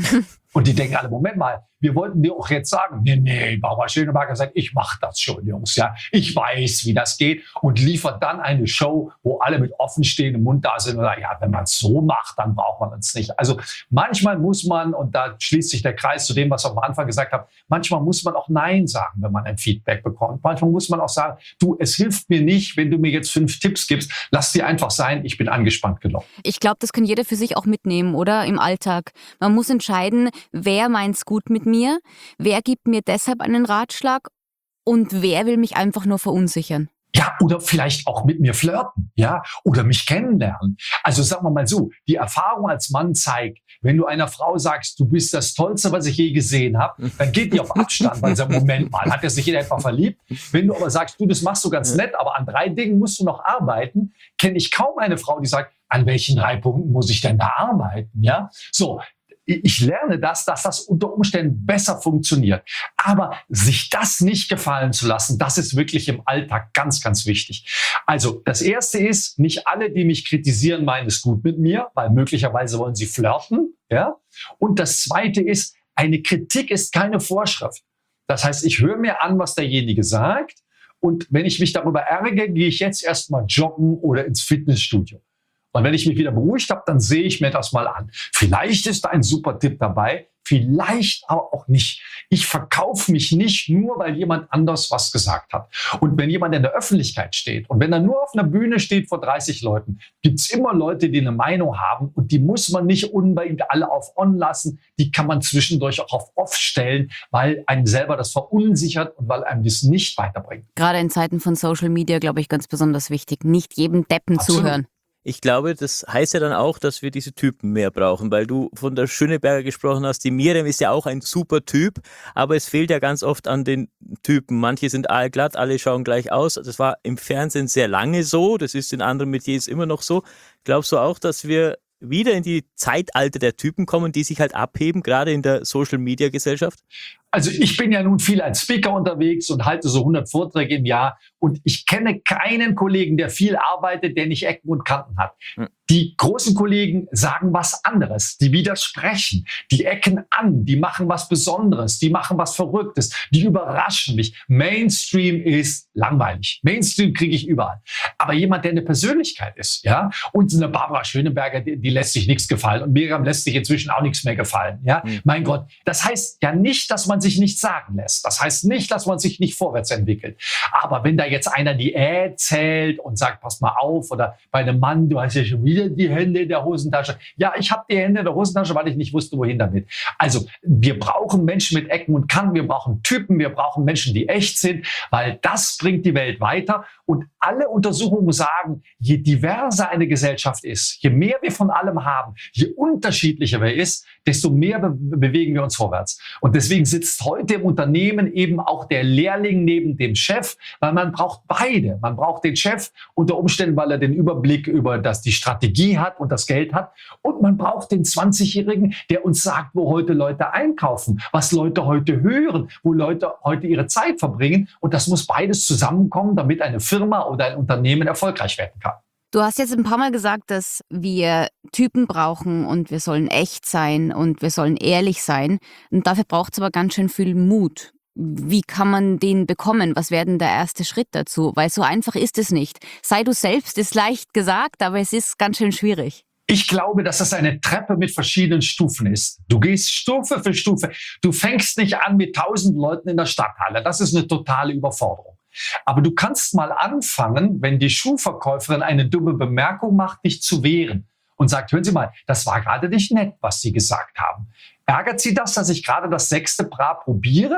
Und die denken alle, Moment mal, wir wollten dir auch jetzt sagen, nee, nee, Barbara Schöneberger sagt, ich mache das schon, Jungs, ja. Ich weiß, wie das geht und liefert dann eine Show, wo alle mit offenstehendem Mund da sind und sagen, ja, wenn man es so macht, dann braucht man es nicht. Also manchmal muss man, und da schließt sich der Kreis zu dem, was ich am Anfang gesagt habe, manchmal muss man auch Nein sagen, wenn man ein Feedback bekommt. Manchmal muss man auch sagen, du, es hilft mir nicht, wenn du mir jetzt fünf Tipps gibst, lass dir einfach sein, ich bin angespannt genug. Ich glaube, das kann jeder für sich auch mitnehmen, oder? Im Alltag. Man muss entscheiden, wer meint's gut mit mir, wer gibt mir deshalb einen Ratschlag und wer will mich einfach nur verunsichern. Ja, oder vielleicht auch mit mir flirten, ja, oder mich kennenlernen. Also sagen wir mal so, die Erfahrung als Mann zeigt, wenn du einer Frau sagst, du bist das Tollste, was ich je gesehen habe, dann geht die auf Abstand, weil sie sagt, Moment mal, hat er sich in etwa verliebt? Wenn du aber sagst, du, das machst du ganz nett, aber an drei Dingen musst du noch arbeiten, kenne ich kaum eine Frau, die sagt, an welchen drei Punkten muss ich denn da arbeiten, ja? So. Ich lerne das, dass das unter Umständen besser funktioniert. Aber sich das nicht gefallen zu lassen, das ist wirklich im Alltag ganz, ganz wichtig. Also das Erste ist, nicht alle, die mich kritisieren, meinen es gut mit mir, weil möglicherweise wollen sie flirten. Ja? Und das Zweite ist, eine Kritik ist keine Vorschrift. Das heißt, ich höre mir an, was derjenige sagt. Und wenn ich mich darüber ärgere, gehe ich jetzt erstmal joggen oder ins Fitnessstudio. Und wenn ich mich wieder beruhigt habe, dann sehe ich mir das mal an. Vielleicht ist da ein super Tipp dabei, vielleicht aber auch nicht. Ich verkaufe mich nicht nur, weil jemand anders was gesagt hat. Und wenn jemand in der Öffentlichkeit steht und wenn er nur auf einer Bühne steht vor dreißig Leuten, gibt es immer Leute, die eine Meinung haben und die muss man nicht unbedingt alle auf On lassen. Die kann man zwischendurch auch auf Off stellen, weil einem selber das verunsichert und weil einem das nicht weiterbringt. Gerade in Zeiten von Social Media, glaube ich, ganz besonders wichtig, nicht jedem Deppen Absolut. Zuhören. Ich glaube, das heißt ja dann auch, dass wir diese Typen mehr brauchen, weil du von der Schöneberger gesprochen hast. Die Miriam ist ja auch ein super Typ, aber es fehlt ja ganz oft an den Typen. Manche sind aalglatt, alle schauen gleich aus. Das war im Fernsehen sehr lange so, das ist in anderen Metiers immer noch so. Glaubst du auch, dass wir wieder in die Zeitalter der Typen kommen, die sich halt abheben, gerade in der Social-Media-Gesellschaft? Also ich bin ja nun viel als Speaker unterwegs und halte so hundert Vorträge im Jahr und ich kenne keinen Kollegen, der viel arbeitet, der nicht Ecken und Kanten hat. Hm. Die großen Kollegen sagen was anderes, die widersprechen, die ecken an, die machen was Besonderes, die machen was Verrücktes, die überraschen mich. Mainstream ist langweilig. Mainstream kriege ich überall. Aber jemand, der eine Persönlichkeit ist, ja, und eine Barbara Schöneberger, die, die lässt sich nichts gefallen und Miriam lässt sich inzwischen auch nichts mehr gefallen, ja. Hm. Mein Gott, das heißt ja nicht, dass man sich nichts sagen lässt. Das heißt nicht, dass man sich nicht vorwärts entwickelt. Aber wenn da jetzt einer die Äh zählt und sagt, pass mal auf, oder bei einem Mann, du hast ja schon wieder die Hände in der Hosentasche. Ja, ich habe die Hände in der Hosentasche, weil ich nicht wusste, wohin damit. Also wir brauchen Menschen mit Ecken und Kanten, wir brauchen Typen, wir brauchen Menschen, die echt sind, weil das bringt die Welt weiter. Und alle Untersuchungen sagen, je diverser eine Gesellschaft ist, je mehr wir von allem haben, je unterschiedlicher wir ist, desto mehr be- bewegen wir uns vorwärts. Und deswegen sitzt heute im Unternehmen eben auch der Lehrling neben dem Chef, weil man braucht beide. Man braucht den Chef unter Umständen, weil er den Überblick über das, die Strategie hat und das Geld hat. Und man braucht den zwanzigjährigen, der uns sagt, wo heute Leute einkaufen, was Leute heute hören, wo Leute heute ihre Zeit verbringen. Und das muss beides zusammenkommen, damit eine Firma oder ein Unternehmen erfolgreich werden kann. Du hast jetzt ein paar Mal gesagt, dass wir Typen brauchen und wir sollen echt sein und wir sollen ehrlich sein. Und dafür braucht es aber ganz schön viel Mut. Wie kann man den bekommen? Was wäre denn der erste Schritt dazu? Weil so einfach ist es nicht. Sei du selbst ist leicht gesagt, aber es ist ganz schön schwierig. Ich glaube, dass das eine Treppe mit verschiedenen Stufen ist. Du gehst Stufe für Stufe. Du fängst nicht an mit tausend Leuten in der Stadthalle. Das ist eine totale Überforderung. Aber du kannst mal anfangen, wenn die Schuhverkäuferin eine dumme Bemerkung macht, dich zu wehren und sagt, hören Sie mal, das war gerade nicht nett, was Sie gesagt haben. Ärgert Sie das, dass ich gerade das sechste Bra probiere?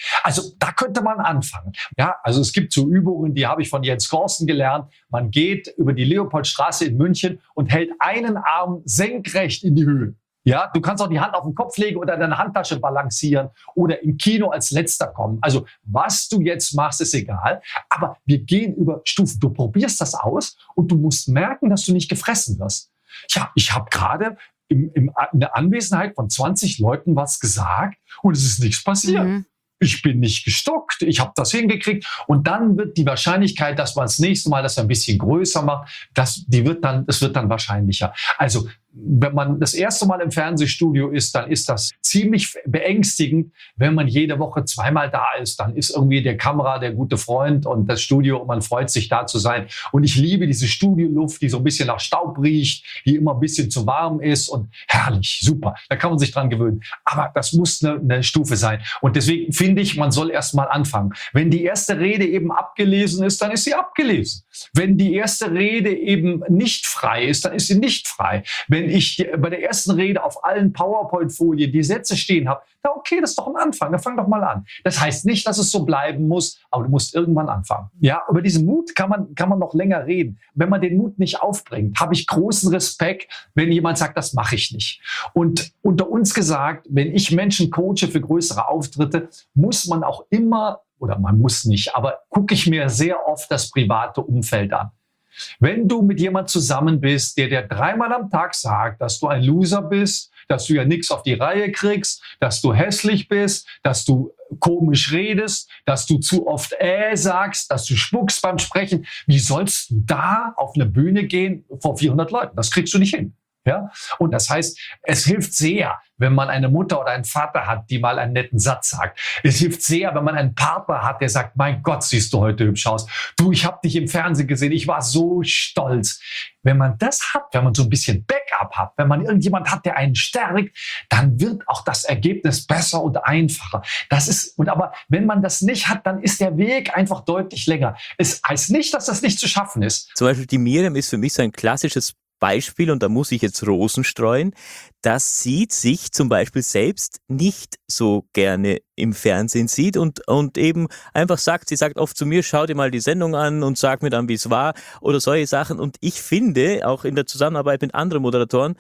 Also da könnte man anfangen. Ja, also es gibt so Übungen, die habe ich von Jens Korsen gelernt. Man geht über die Leopoldstraße in München und hält einen Arm senkrecht in die Höhe. Ja, du kannst auch die Hand auf den Kopf legen oder deine Handtasche balancieren oder im Kino als Letzter kommen. Also was du jetzt machst, ist egal. Aber wir gehen über Stufen. Du probierst das aus und du musst merken, dass du nicht gefressen wirst. Ja, ich habe gerade im, im, in der Anwesenheit von zwanzig Leuten was gesagt und es ist nichts passiert. Mhm. Ich bin nicht gestockt, ich habe das hingekriegt. Und dann wird die Wahrscheinlichkeit, dass man das nächste Mal das ein bisschen größer macht, das, die wird dann, das wird dann wahrscheinlicher. Also wenn man das erste Mal im Fernsehstudio ist, dann ist das ziemlich beängstigend. Wenn man jede Woche zweimal da ist, dann ist irgendwie der Kamera der gute Freund und das Studio und man freut sich, da zu sein. Und ich liebe diese Studioluft, die so ein bisschen nach Staub riecht, die immer ein bisschen zu warm ist und herrlich, super. Da kann man sich dran gewöhnen. Aber das muss eine, eine Stufe sein. Und deswegen finde ich, man soll erst mal anfangen. Wenn die erste Rede eben abgelesen ist, dann ist sie abgelesen. Wenn die erste Rede eben nicht frei ist, dann ist sie nicht frei. Wenn ich bei der ersten Rede auf allen PowerPoint-Folien die Sätze stehen habe, na okay, das ist doch ein Anfang, dann fang doch mal an. Das heißt nicht, dass es so bleiben muss, aber du musst irgendwann anfangen. Ja, über diesen Mut kann man, kann man noch länger reden. Wenn man den Mut nicht aufbringt, habe ich großen Respekt, wenn jemand sagt, das mache ich nicht. Und unter uns gesagt, wenn ich Menschen coache für größere Auftritte, muss man auch immer, oder man muss nicht, aber gucke ich mir sehr oft das private Umfeld an. Wenn du mit jemand zusammen bist, der dir dreimal am Tag sagt, dass du ein Loser bist, dass du ja nichts auf die Reihe kriegst, dass du hässlich bist, dass du komisch redest, dass du zu oft äh sagst, dass du spuckst beim Sprechen, wie sollst du da auf eine Bühne gehen vor vierhundert Leuten? Das kriegst du nicht hin. Ja? Und das heißt, es hilft sehr, wenn man eine Mutter oder einen Vater hat, die mal einen netten Satz sagt. Es hilft sehr, wenn man einen Partner hat, der sagt, mein Gott, siehst du heute hübsch aus. Du, ich habe dich im Fernsehen gesehen, ich war so stolz. Wenn man das hat, wenn man so ein bisschen Backup hat, wenn man irgendjemand hat, der einen stärkt, dann wird auch das Ergebnis besser und einfacher. Das ist, und aber wenn man das nicht hat, dann ist der Weg einfach deutlich länger. Es heißt nicht, dass das nicht zu schaffen ist. Zum Beispiel die Miriam ist für mich so ein klassisches Beispiel, und da muss ich jetzt Rosen streuen, das sieht sich zum Beispiel selbst nicht so gerne im Fernsehen sieht und, und eben einfach sagt, sie sagt oft zu mir, schau dir mal die Sendung an und sag mir dann, wie es war oder solche Sachen. Und ich finde, auch in der Zusammenarbeit mit anderen Moderatoren,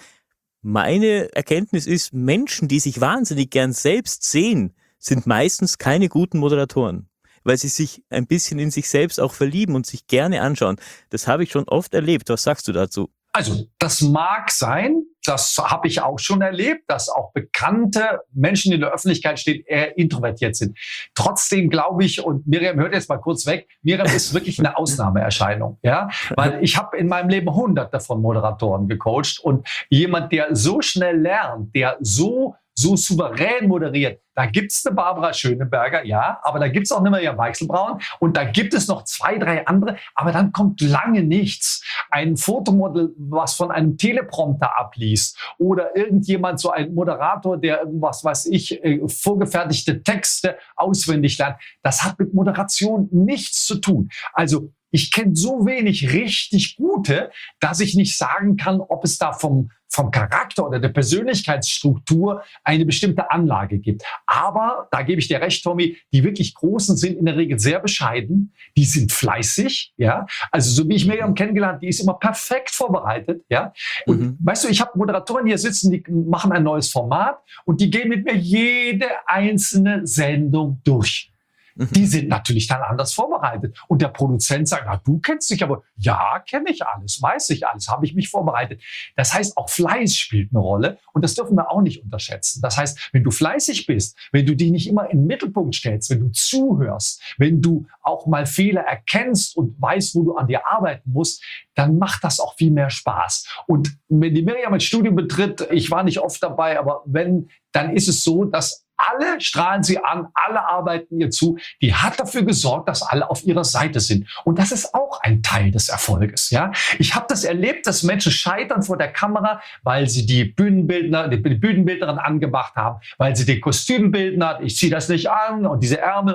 meine Erkenntnis ist, Menschen, die sich wahnsinnig gern selbst sehen, sind meistens keine guten Moderatoren, weil sie sich ein bisschen in sich selbst auch verlieben und sich gerne anschauen. Das habe ich schon oft erlebt. Was sagst du dazu? Also das mag sein, das habe ich auch schon erlebt, dass auch bekannte Menschen, die in der Öffentlichkeit stehen, eher introvertiert sind. Trotzdem glaube ich, und Miriam hört jetzt mal kurz weg, Miriam ist wirklich eine Ausnahmeerscheinung, ja, weil ich habe in meinem Leben hunderte von Moderatoren gecoacht und jemand, der so schnell lernt, der so so souverän moderiert. Da gibt's eine Barbara Schöneberger, ja, aber da gibt's auch eine Maria Weichselbraun und da gibt es noch zwei, drei andere, aber dann kommt lange nichts. Ein Fotomodel, was von einem Teleprompter abliest oder irgendjemand, so ein Moderator, der irgendwas, weiß ich, äh, vorgefertigte Texte auswendig lernt, das hat mit Moderation nichts zu tun. Also ich kenne so wenig richtig Gute, dass ich nicht sagen kann, ob es da vom, vom Charakter oder der Persönlichkeitsstruktur eine bestimmte Anlage gibt. Aber, da gebe ich dir recht, Tommy, die wirklich Großen sind in der Regel sehr bescheiden, die sind fleißig, ja. Also so wie ich Miriam kennengelernt, die ist immer perfekt vorbereitet, ja. Und mhm. weißt du, ich habe Moderatoren hier sitzen, die machen ein neues Format und die gehen mit mir jede einzelne Sendung durch. Die sind natürlich dann anders vorbereitet. Und der Produzent sagt, na, du kennst dich aber. Ja, kenne ich alles, weiß ich alles, habe ich mich vorbereitet. Das heißt, auch Fleiß spielt eine Rolle. Und das dürfen wir auch nicht unterschätzen. Das heißt, wenn du fleißig bist, wenn du dich nicht immer in den Mittelpunkt stellst, wenn du zuhörst, wenn du auch mal Fehler erkennst und weißt, wo du an dir arbeiten musst, dann macht das auch viel mehr Spaß. Und wenn die Miriam ins Studio betritt, ich war nicht oft dabei, aber wenn, dann ist es so, dass alle strahlen sie an, alle arbeiten ihr zu. Die hat dafür gesorgt, dass alle auf ihrer Seite sind. Und das ist auch ein Teil des Erfolges. Ja? Ich habe das erlebt, dass Menschen scheitern vor der Kamera, weil sie die Bühnenbildner, die Bühnenbildnerin angemacht haben, weil sie den Kostümbildner, ich ziehe das nicht an und diese Ärmel und so.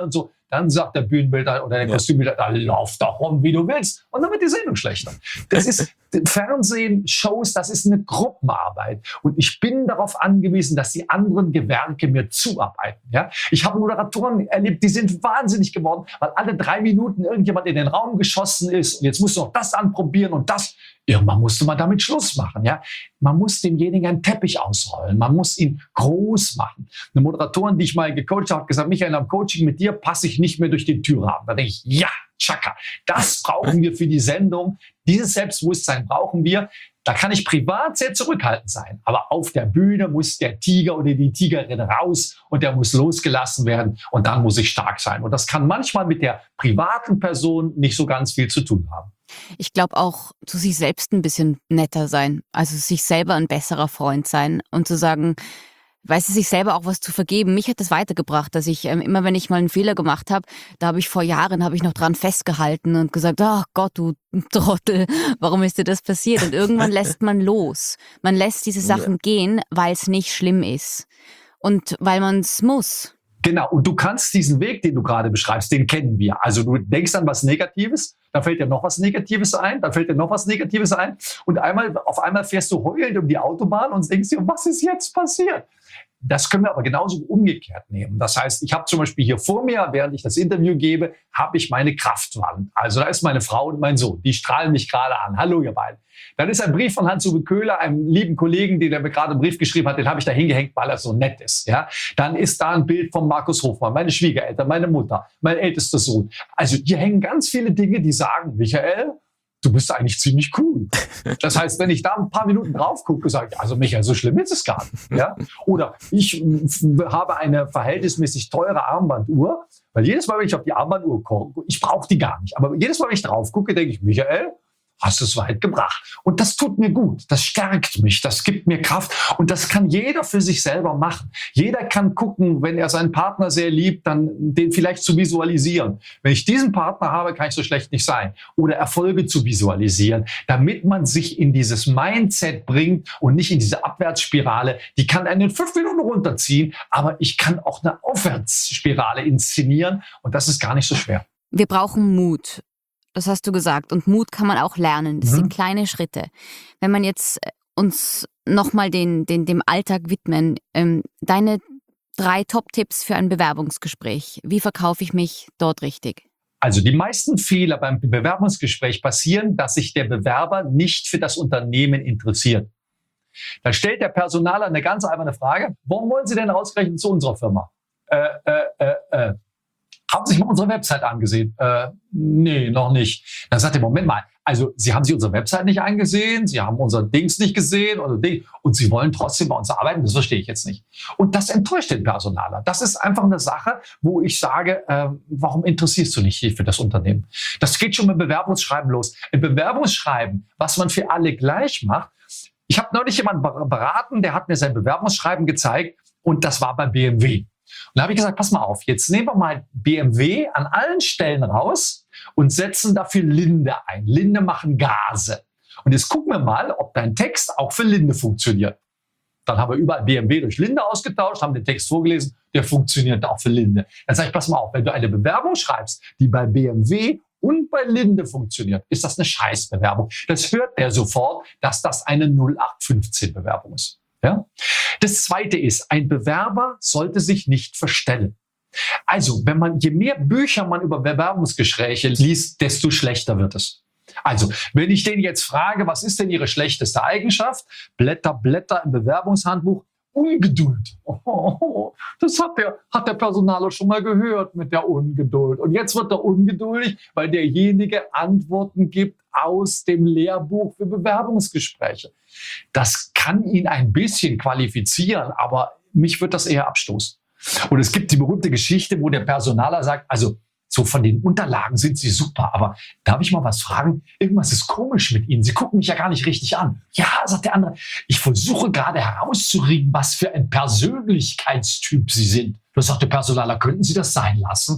dann sagt der Bühnenbilder oder der Ja. Kostümbilder, da lauf doch rum, wie du willst. Und dann wird die Sendung schlechter. Das ist Fernsehen, Shows, das ist eine Gruppenarbeit. Und ich bin darauf angewiesen, dass die anderen Gewerke mir zuarbeiten. Ja? Ich habe Moderatoren erlebt, die sind wahnsinnig geworden, weil alle drei Minuten irgendjemand in den Raum geschossen ist und jetzt musst du noch das anprobieren und das. Irgendwann musste man damit Schluss machen. Ja? Man muss demjenigen einen Teppich ausrollen. Man muss ihn groß machen. Eine Moderatorin, die ich mal gecoacht habe, hat gesagt, Michael, am Coaching mit dir passe ich nicht mehr durch den Türrahmen. Da denke ich, ja, tschakka, das brauchen wir für die Sendung. Dieses Selbstbewusstsein brauchen wir. Da kann ich privat sehr zurückhaltend sein. Aber auf der Bühne muss der Tiger oder die Tigerin raus und der muss losgelassen werden. Und dann muss ich stark sein. Und das kann manchmal mit der privaten Person nicht so ganz viel zu tun haben. Ich glaube auch, zu sich selbst ein bisschen netter sein. Also sich selber ein besserer Freund sein und zu sagen, weißt du, sich selber auch was zu vergeben. Mich hat das weitergebracht, dass ich ähm, immer, wenn ich mal einen Fehler gemacht habe, da habe ich vor Jahren, habe ich noch dran festgehalten und gesagt, ach Gott, du Trottel, warum ist dir das passiert? Und irgendwann lässt man los. Man lässt diese Sachen ja. gehen, weil es nicht schlimm ist und weil man es muss. Genau, und du kannst diesen Weg, den du gerade beschreibst, den kennen wir. Also du denkst an was Negatives, dann fällt dir noch was Negatives ein, dann fällt dir noch was Negatives ein und einmal, auf einmal fährst du heulend um die Autobahn und denkst dir, was ist jetzt passiert? Das können wir aber genauso umgekehrt nehmen. Das heißt, ich habe zum Beispiel hier vor mir, während ich das Interview gebe, habe ich meine Kraftwand. Also da ist meine Frau und mein Sohn. Die strahlen mich gerade an. Hallo, ihr beiden. Dann ist ein Brief von Hans-Uwe Köhler, einem lieben Kollegen, den der mir gerade einen Brief geschrieben hat. Den habe ich da hingehängt, weil er so nett ist. Ja? Dann ist da ein Bild von Markus Hofmann, meine Schwiegereltern, meine Mutter, mein ältester Sohn. Also hier hängen ganz viele Dinge, die sagen, Michael, du bist eigentlich ziemlich cool. Das heißt, wenn ich da ein paar Minuten drauf gucke, sage ich, also Michael, so schlimm ist es gar nicht. Ja? Oder ich habe eine verhältnismäßig teure Armbanduhr, weil jedes Mal, wenn ich auf die Armbanduhr gucke, ich brauche die gar nicht, aber jedes Mal, wenn ich drauf gucke, denke ich, Michael, hast du es weit gebracht. Und das tut mir gut, das stärkt mich, das gibt mir Kraft und das kann jeder für sich selber machen. Jeder kann gucken, wenn er seinen Partner sehr liebt, dann den vielleicht zu visualisieren. Wenn ich diesen Partner habe, kann ich so schlecht nicht sein. Oder Erfolge zu visualisieren, damit man sich in dieses Mindset bringt und nicht in diese Abwärtsspirale. Die kann einen in fünf Minuten runterziehen, aber ich kann auch eine Aufwärtsspirale inszenieren und das ist gar nicht so schwer. Wir brauchen Mut. Das hast du gesagt. Und Mut kann man auch lernen. Das mhm. sind kleine Schritte. Wenn man jetzt uns nochmal den, den, dem Alltag widmen, ähm, deine drei Top-Tipps für ein Bewerbungsgespräch. Wie verkaufe ich mich dort richtig? Also die meisten Fehler beim Bewerbungsgespräch passieren, dass sich der Bewerber nicht für das Unternehmen interessiert. Dann stellt der Personaler eine ganz alberne Frage. Warum wollen Sie denn ausgerechnet zu unserer Firma? Äh, äh, äh, äh. Haben Sie sich mal unsere Website angesehen? Äh, nee, noch nicht. Dann sagt er, Moment mal, also Sie haben sich unsere Website nicht angesehen, Sie haben unser Dings nicht gesehen oder Ding, und Sie wollen trotzdem bei uns arbeiten? Das verstehe ich jetzt nicht. Und das enttäuscht den Personaler. Das ist einfach eine Sache, wo ich sage, äh, warum interessierst du dich für das Unternehmen? Das geht schon mit Bewerbungsschreiben los. Ein Bewerbungsschreiben, was man für alle gleich macht. Ich habe neulich jemanden beraten, der hat mir sein Bewerbungsschreiben gezeigt und das war bei B M W. Und da habe ich gesagt, pass mal auf, jetzt nehmen wir mal B M W an allen Stellen raus und setzen dafür Linde ein. Linde machen Gase. Und jetzt gucken wir mal, ob dein Text auch für Linde funktioniert. Dann haben wir überall B M W durch Linde ausgetauscht, haben den Text vorgelesen, der funktioniert auch für Linde. Dann sage ich, pass mal auf, wenn du eine Bewerbung schreibst, die bei B M W und bei Linde funktioniert, ist das eine Scheißbewerbung. Das hört der sofort, dass das eine null acht fünfzehn Bewerbung ist. Ja? Das Zweite ist, ein Bewerber sollte sich nicht verstellen. Also, wenn man, je mehr Bücher man über Bewerbungsgespräche liest, desto schlechter wird es. Also, wenn ich den jetzt frage, was ist denn Ihre schlechteste Eigenschaft? Blätter, Blätter im Bewerbungshandbuch. Ungeduld. Oh, das hat der, hat der Personaler schon mal gehört mit der Ungeduld. Und jetzt wird er ungeduldig, weil derjenige Antworten gibt aus dem Lehrbuch für Bewerbungsgespräche. Das kann ihn ein bisschen qualifizieren, aber mich wird das eher abstoßen. Und es gibt die berühmte Geschichte, wo der Personaler sagt, also so von den Unterlagen sind Sie super, aber darf ich mal was fragen? Irgendwas ist komisch mit Ihnen. Sie gucken mich ja gar nicht richtig an. Ja, sagt der andere, ich versuche gerade herauszukriegen, was für ein Persönlichkeitstyp Sie sind. Da sagt der Personaler, könnten Sie das sein lassen?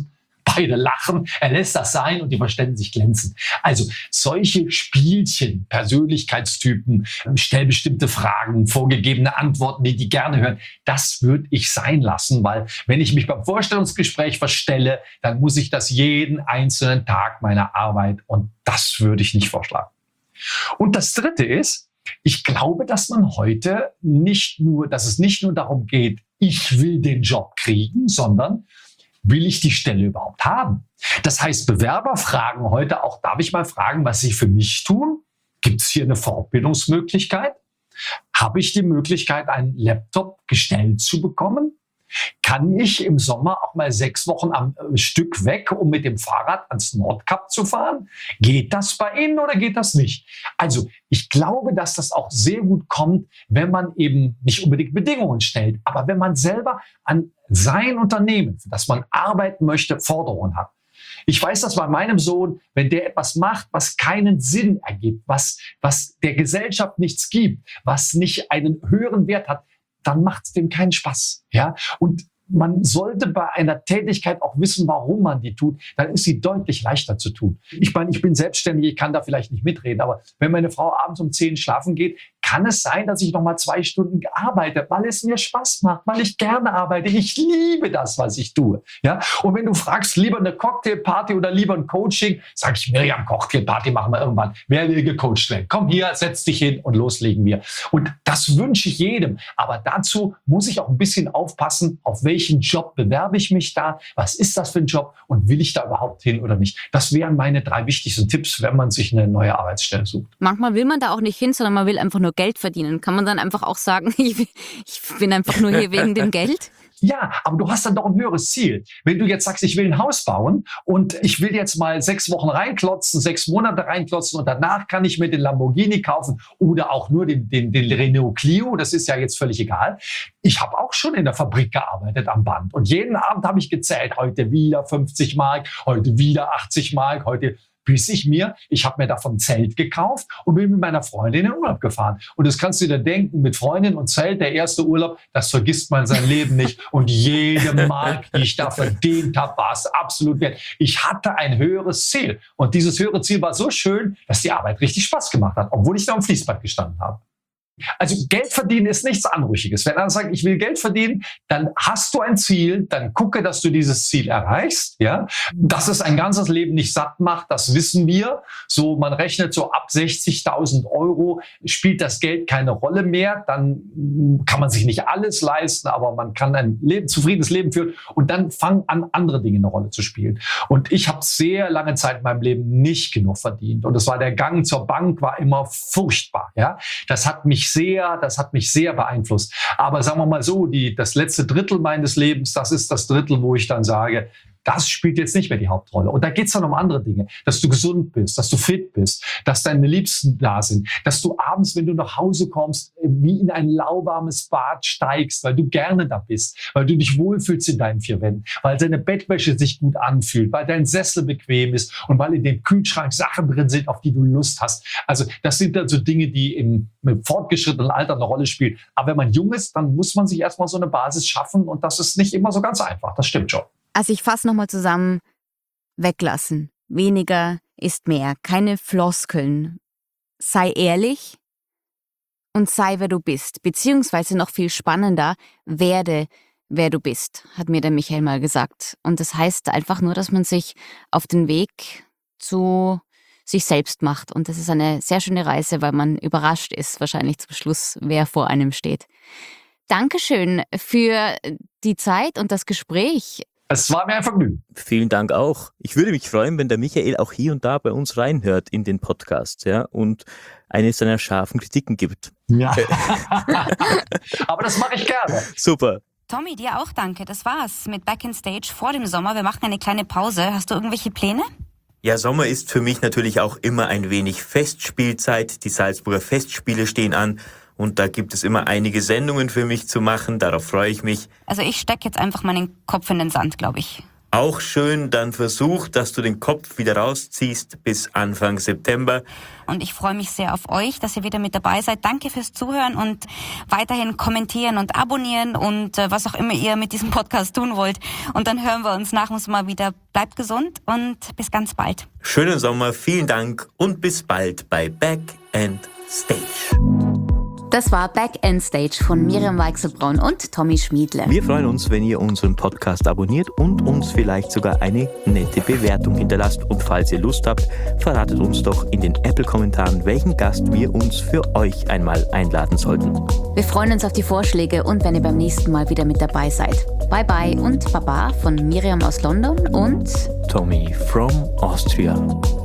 beide lachen, er lässt das sein und die verständigen sich glänzen. Also solche Spielchen, Persönlichkeitstypen, stell bestimmte Fragen, vorgegebene Antworten, die die gerne hören, das würde ich sein lassen, weil wenn ich mich beim Vorstellungsgespräch verstelle, dann muss ich das jeden einzelnen Tag meiner Arbeit und das würde ich nicht vorschlagen. Und das Dritte ist, ich glaube, dass man heute nicht nur, dass es nicht nur darum geht, ich will den Job kriegen, sondern will ich die Stelle überhaupt haben? Das heißt, Bewerber fragen heute auch, darf ich mal fragen, was sie für mich tun? Gibt es hier eine Fortbildungsmöglichkeit? Habe ich die Möglichkeit, einen Laptop gestellt zu bekommen? Kann ich im Sommer auch mal sechs Wochen am Stück weg, um mit dem Fahrrad ans Nordkap zu fahren? Geht das bei Ihnen oder geht das nicht? Also ich glaube, dass das auch sehr gut kommt, wenn man eben nicht unbedingt Bedingungen stellt, aber wenn man selber an sein Unternehmen, für das man arbeiten möchte, Forderungen hat. Ich weiß das bei meinem Sohn, wenn der etwas macht, was keinen Sinn ergibt, was, was der Gesellschaft nichts gibt, was nicht einen höheren Wert hat, dann macht es dem keinen Spaß. Ja? Und man sollte bei einer Tätigkeit auch wissen, warum man die tut. Dann ist sie deutlich leichter zu tun. Ich meine, ich bin selbstständig, ich kann da vielleicht nicht mitreden, aber wenn meine Frau abends um zehn schlafen geht, kann es sein, dass ich noch mal zwei Stunden arbeite, weil es mir Spaß macht, weil ich gerne arbeite. Ich liebe das, was ich tue. Ja? Und wenn du fragst, lieber eine Cocktailparty oder lieber ein Coaching, sage ich, Miriam, Cocktailparty machen wir irgendwann. Wer will gecoacht werden? Komm hier, setz dich hin und loslegen wir. Und das wünsche ich jedem. Aber dazu muss ich auch ein bisschen aufpassen, auf welchen Job bewerbe ich mich da? Was ist das für ein Job? Und will ich da überhaupt hin oder nicht? Das wären meine drei wichtigsten Tipps, wenn man sich eine neue Arbeitsstelle sucht. Manchmal will man da auch nicht hin, sondern man will einfach nur Geld verdienen. Kann man dann einfach auch sagen, ich, ich bin einfach nur hier wegen dem Geld? Ja, aber du hast dann doch ein höheres Ziel. Wenn du jetzt sagst, ich will ein Haus bauen und ich will jetzt mal sechs Wochen reinklotzen, sechs Monate reinklotzen und danach kann ich mir den Lamborghini kaufen oder auch nur den, den, den Renault Clio, das ist ja jetzt völlig egal. Ich habe auch schon in der Fabrik gearbeitet am Band und jeden Abend habe ich gezählt, heute wieder fünfzig Mark, heute wieder achtzig Mark, heute bis ich mir, ich habe mir davon ein Zelt gekauft und bin mit meiner Freundin in den Urlaub gefahren. Und das kannst du dir denken, mit Freundin und Zelt, der erste Urlaub, das vergisst man sein Leben nicht. Und jede Mark, die ich da verdient habe, war es absolut wert. Ich hatte ein höheres Ziel. Und dieses höhere Ziel war so schön, dass die Arbeit richtig Spaß gemacht hat, obwohl ich da am Fließband gestanden habe. Also Geld verdienen ist nichts Anrüchiges. Wenn einer sagt, ich will Geld verdienen, dann hast du ein Ziel, dann gucke, dass du dieses Ziel erreichst. Ja, dass es ein ganzes Leben nicht satt macht, das wissen wir. So, man rechnet so ab sechzigtausend Euro spielt das Geld keine Rolle mehr. Dann kann man sich nicht alles leisten, aber man kann ein Leben, zufriedenes Leben führen und dann fangen an, andere Dinge eine Rolle zu spielen. Und ich habe sehr lange Zeit in meinem Leben nicht genug verdient. Und es war der Gang zur Bank war immer furchtbar. Ja, das hat mich sehr, das hat mich sehr beeinflusst. Aber sagen wir mal so, die, das letzte Drittel meines Lebens, das ist das Drittel, wo ich dann sage, das spielt jetzt nicht mehr die Hauptrolle. Und da geht es dann um andere Dinge. Dass du gesund bist, dass du fit bist, dass deine Liebsten da sind, dass du abends, wenn du nach Hause kommst, wie in ein lauwarmes Bad steigst, weil du gerne da bist, weil du dich wohlfühlst in deinen vier Wänden, weil deine Bettwäsche sich gut anfühlt, weil dein Sessel bequem ist und weil in dem Kühlschrank Sachen drin sind, auf die du Lust hast. Also das sind dann so Dinge, die im, im fortgeschrittenen Alter eine Rolle spielen. Aber wenn man jung ist, dann muss man sich erstmal so eine Basis schaffen und das ist nicht immer so ganz einfach. Das stimmt schon. Also ich fasse nochmal zusammen, weglassen. Weniger ist mehr. Keine Floskeln. Sei ehrlich und sei, wer du bist. Beziehungsweise noch viel spannender, werde, wer du bist, hat mir der Michael mal gesagt. Und das heißt einfach nur, dass man sich auf den Weg zu sich selbst macht. Und das ist eine sehr schöne Reise, weil man überrascht ist, wahrscheinlich zum Schluss, wer vor einem steht. Dankeschön für die Zeit und das Gespräch. Es war mir ein Vergnügen. Vielen Dank auch. Ich würde mich freuen, wenn der Michael auch hier und da bei uns reinhört in den Podcast, ja, und eine seiner scharfen Kritiken gibt. Ja. Aber das mache ich gerne. Super. Tommy, dir auch danke. Das war's mit Back in Stage vor dem Sommer. Wir machen eine kleine Pause. Hast du irgendwelche Pläne? Ja, Sommer ist für mich natürlich auch immer ein wenig Festspielzeit. Die Salzburger Festspiele stehen an. Und da gibt es immer einige Sendungen für mich zu machen. Darauf freue ich mich. Also ich stecke jetzt einfach meinen Kopf in den Sand, glaube ich. Auch schön, dann versuch, dass du den Kopf wieder rausziehst bis Anfang September. Und ich freue mich sehr auf euch, dass ihr wieder mit dabei seid. Danke fürs Zuhören und weiterhin kommentieren und abonnieren und äh, was auch immer ihr mit diesem Podcast tun wollt. Und dann hören wir uns nach uns mal wieder. Bleibt gesund und bis ganz bald. Schönen Sommer, vielen Dank und bis bald bei Back and Stage. Das war Back and Stage von Miriam Weichselbraun und Tommy Schmiedle. Wir freuen uns, wenn ihr unseren Podcast abonniert und uns vielleicht sogar eine nette Bewertung hinterlasst. Und falls ihr Lust habt, verratet uns doch in den Apple-Kommentaren, welchen Gast wir uns für euch einmal einladen sollten. Wir freuen uns auf die Vorschläge und wenn ihr beim nächsten Mal wieder mit dabei seid. Bye bye und Baba von Miriam aus London und Tommy from Austria.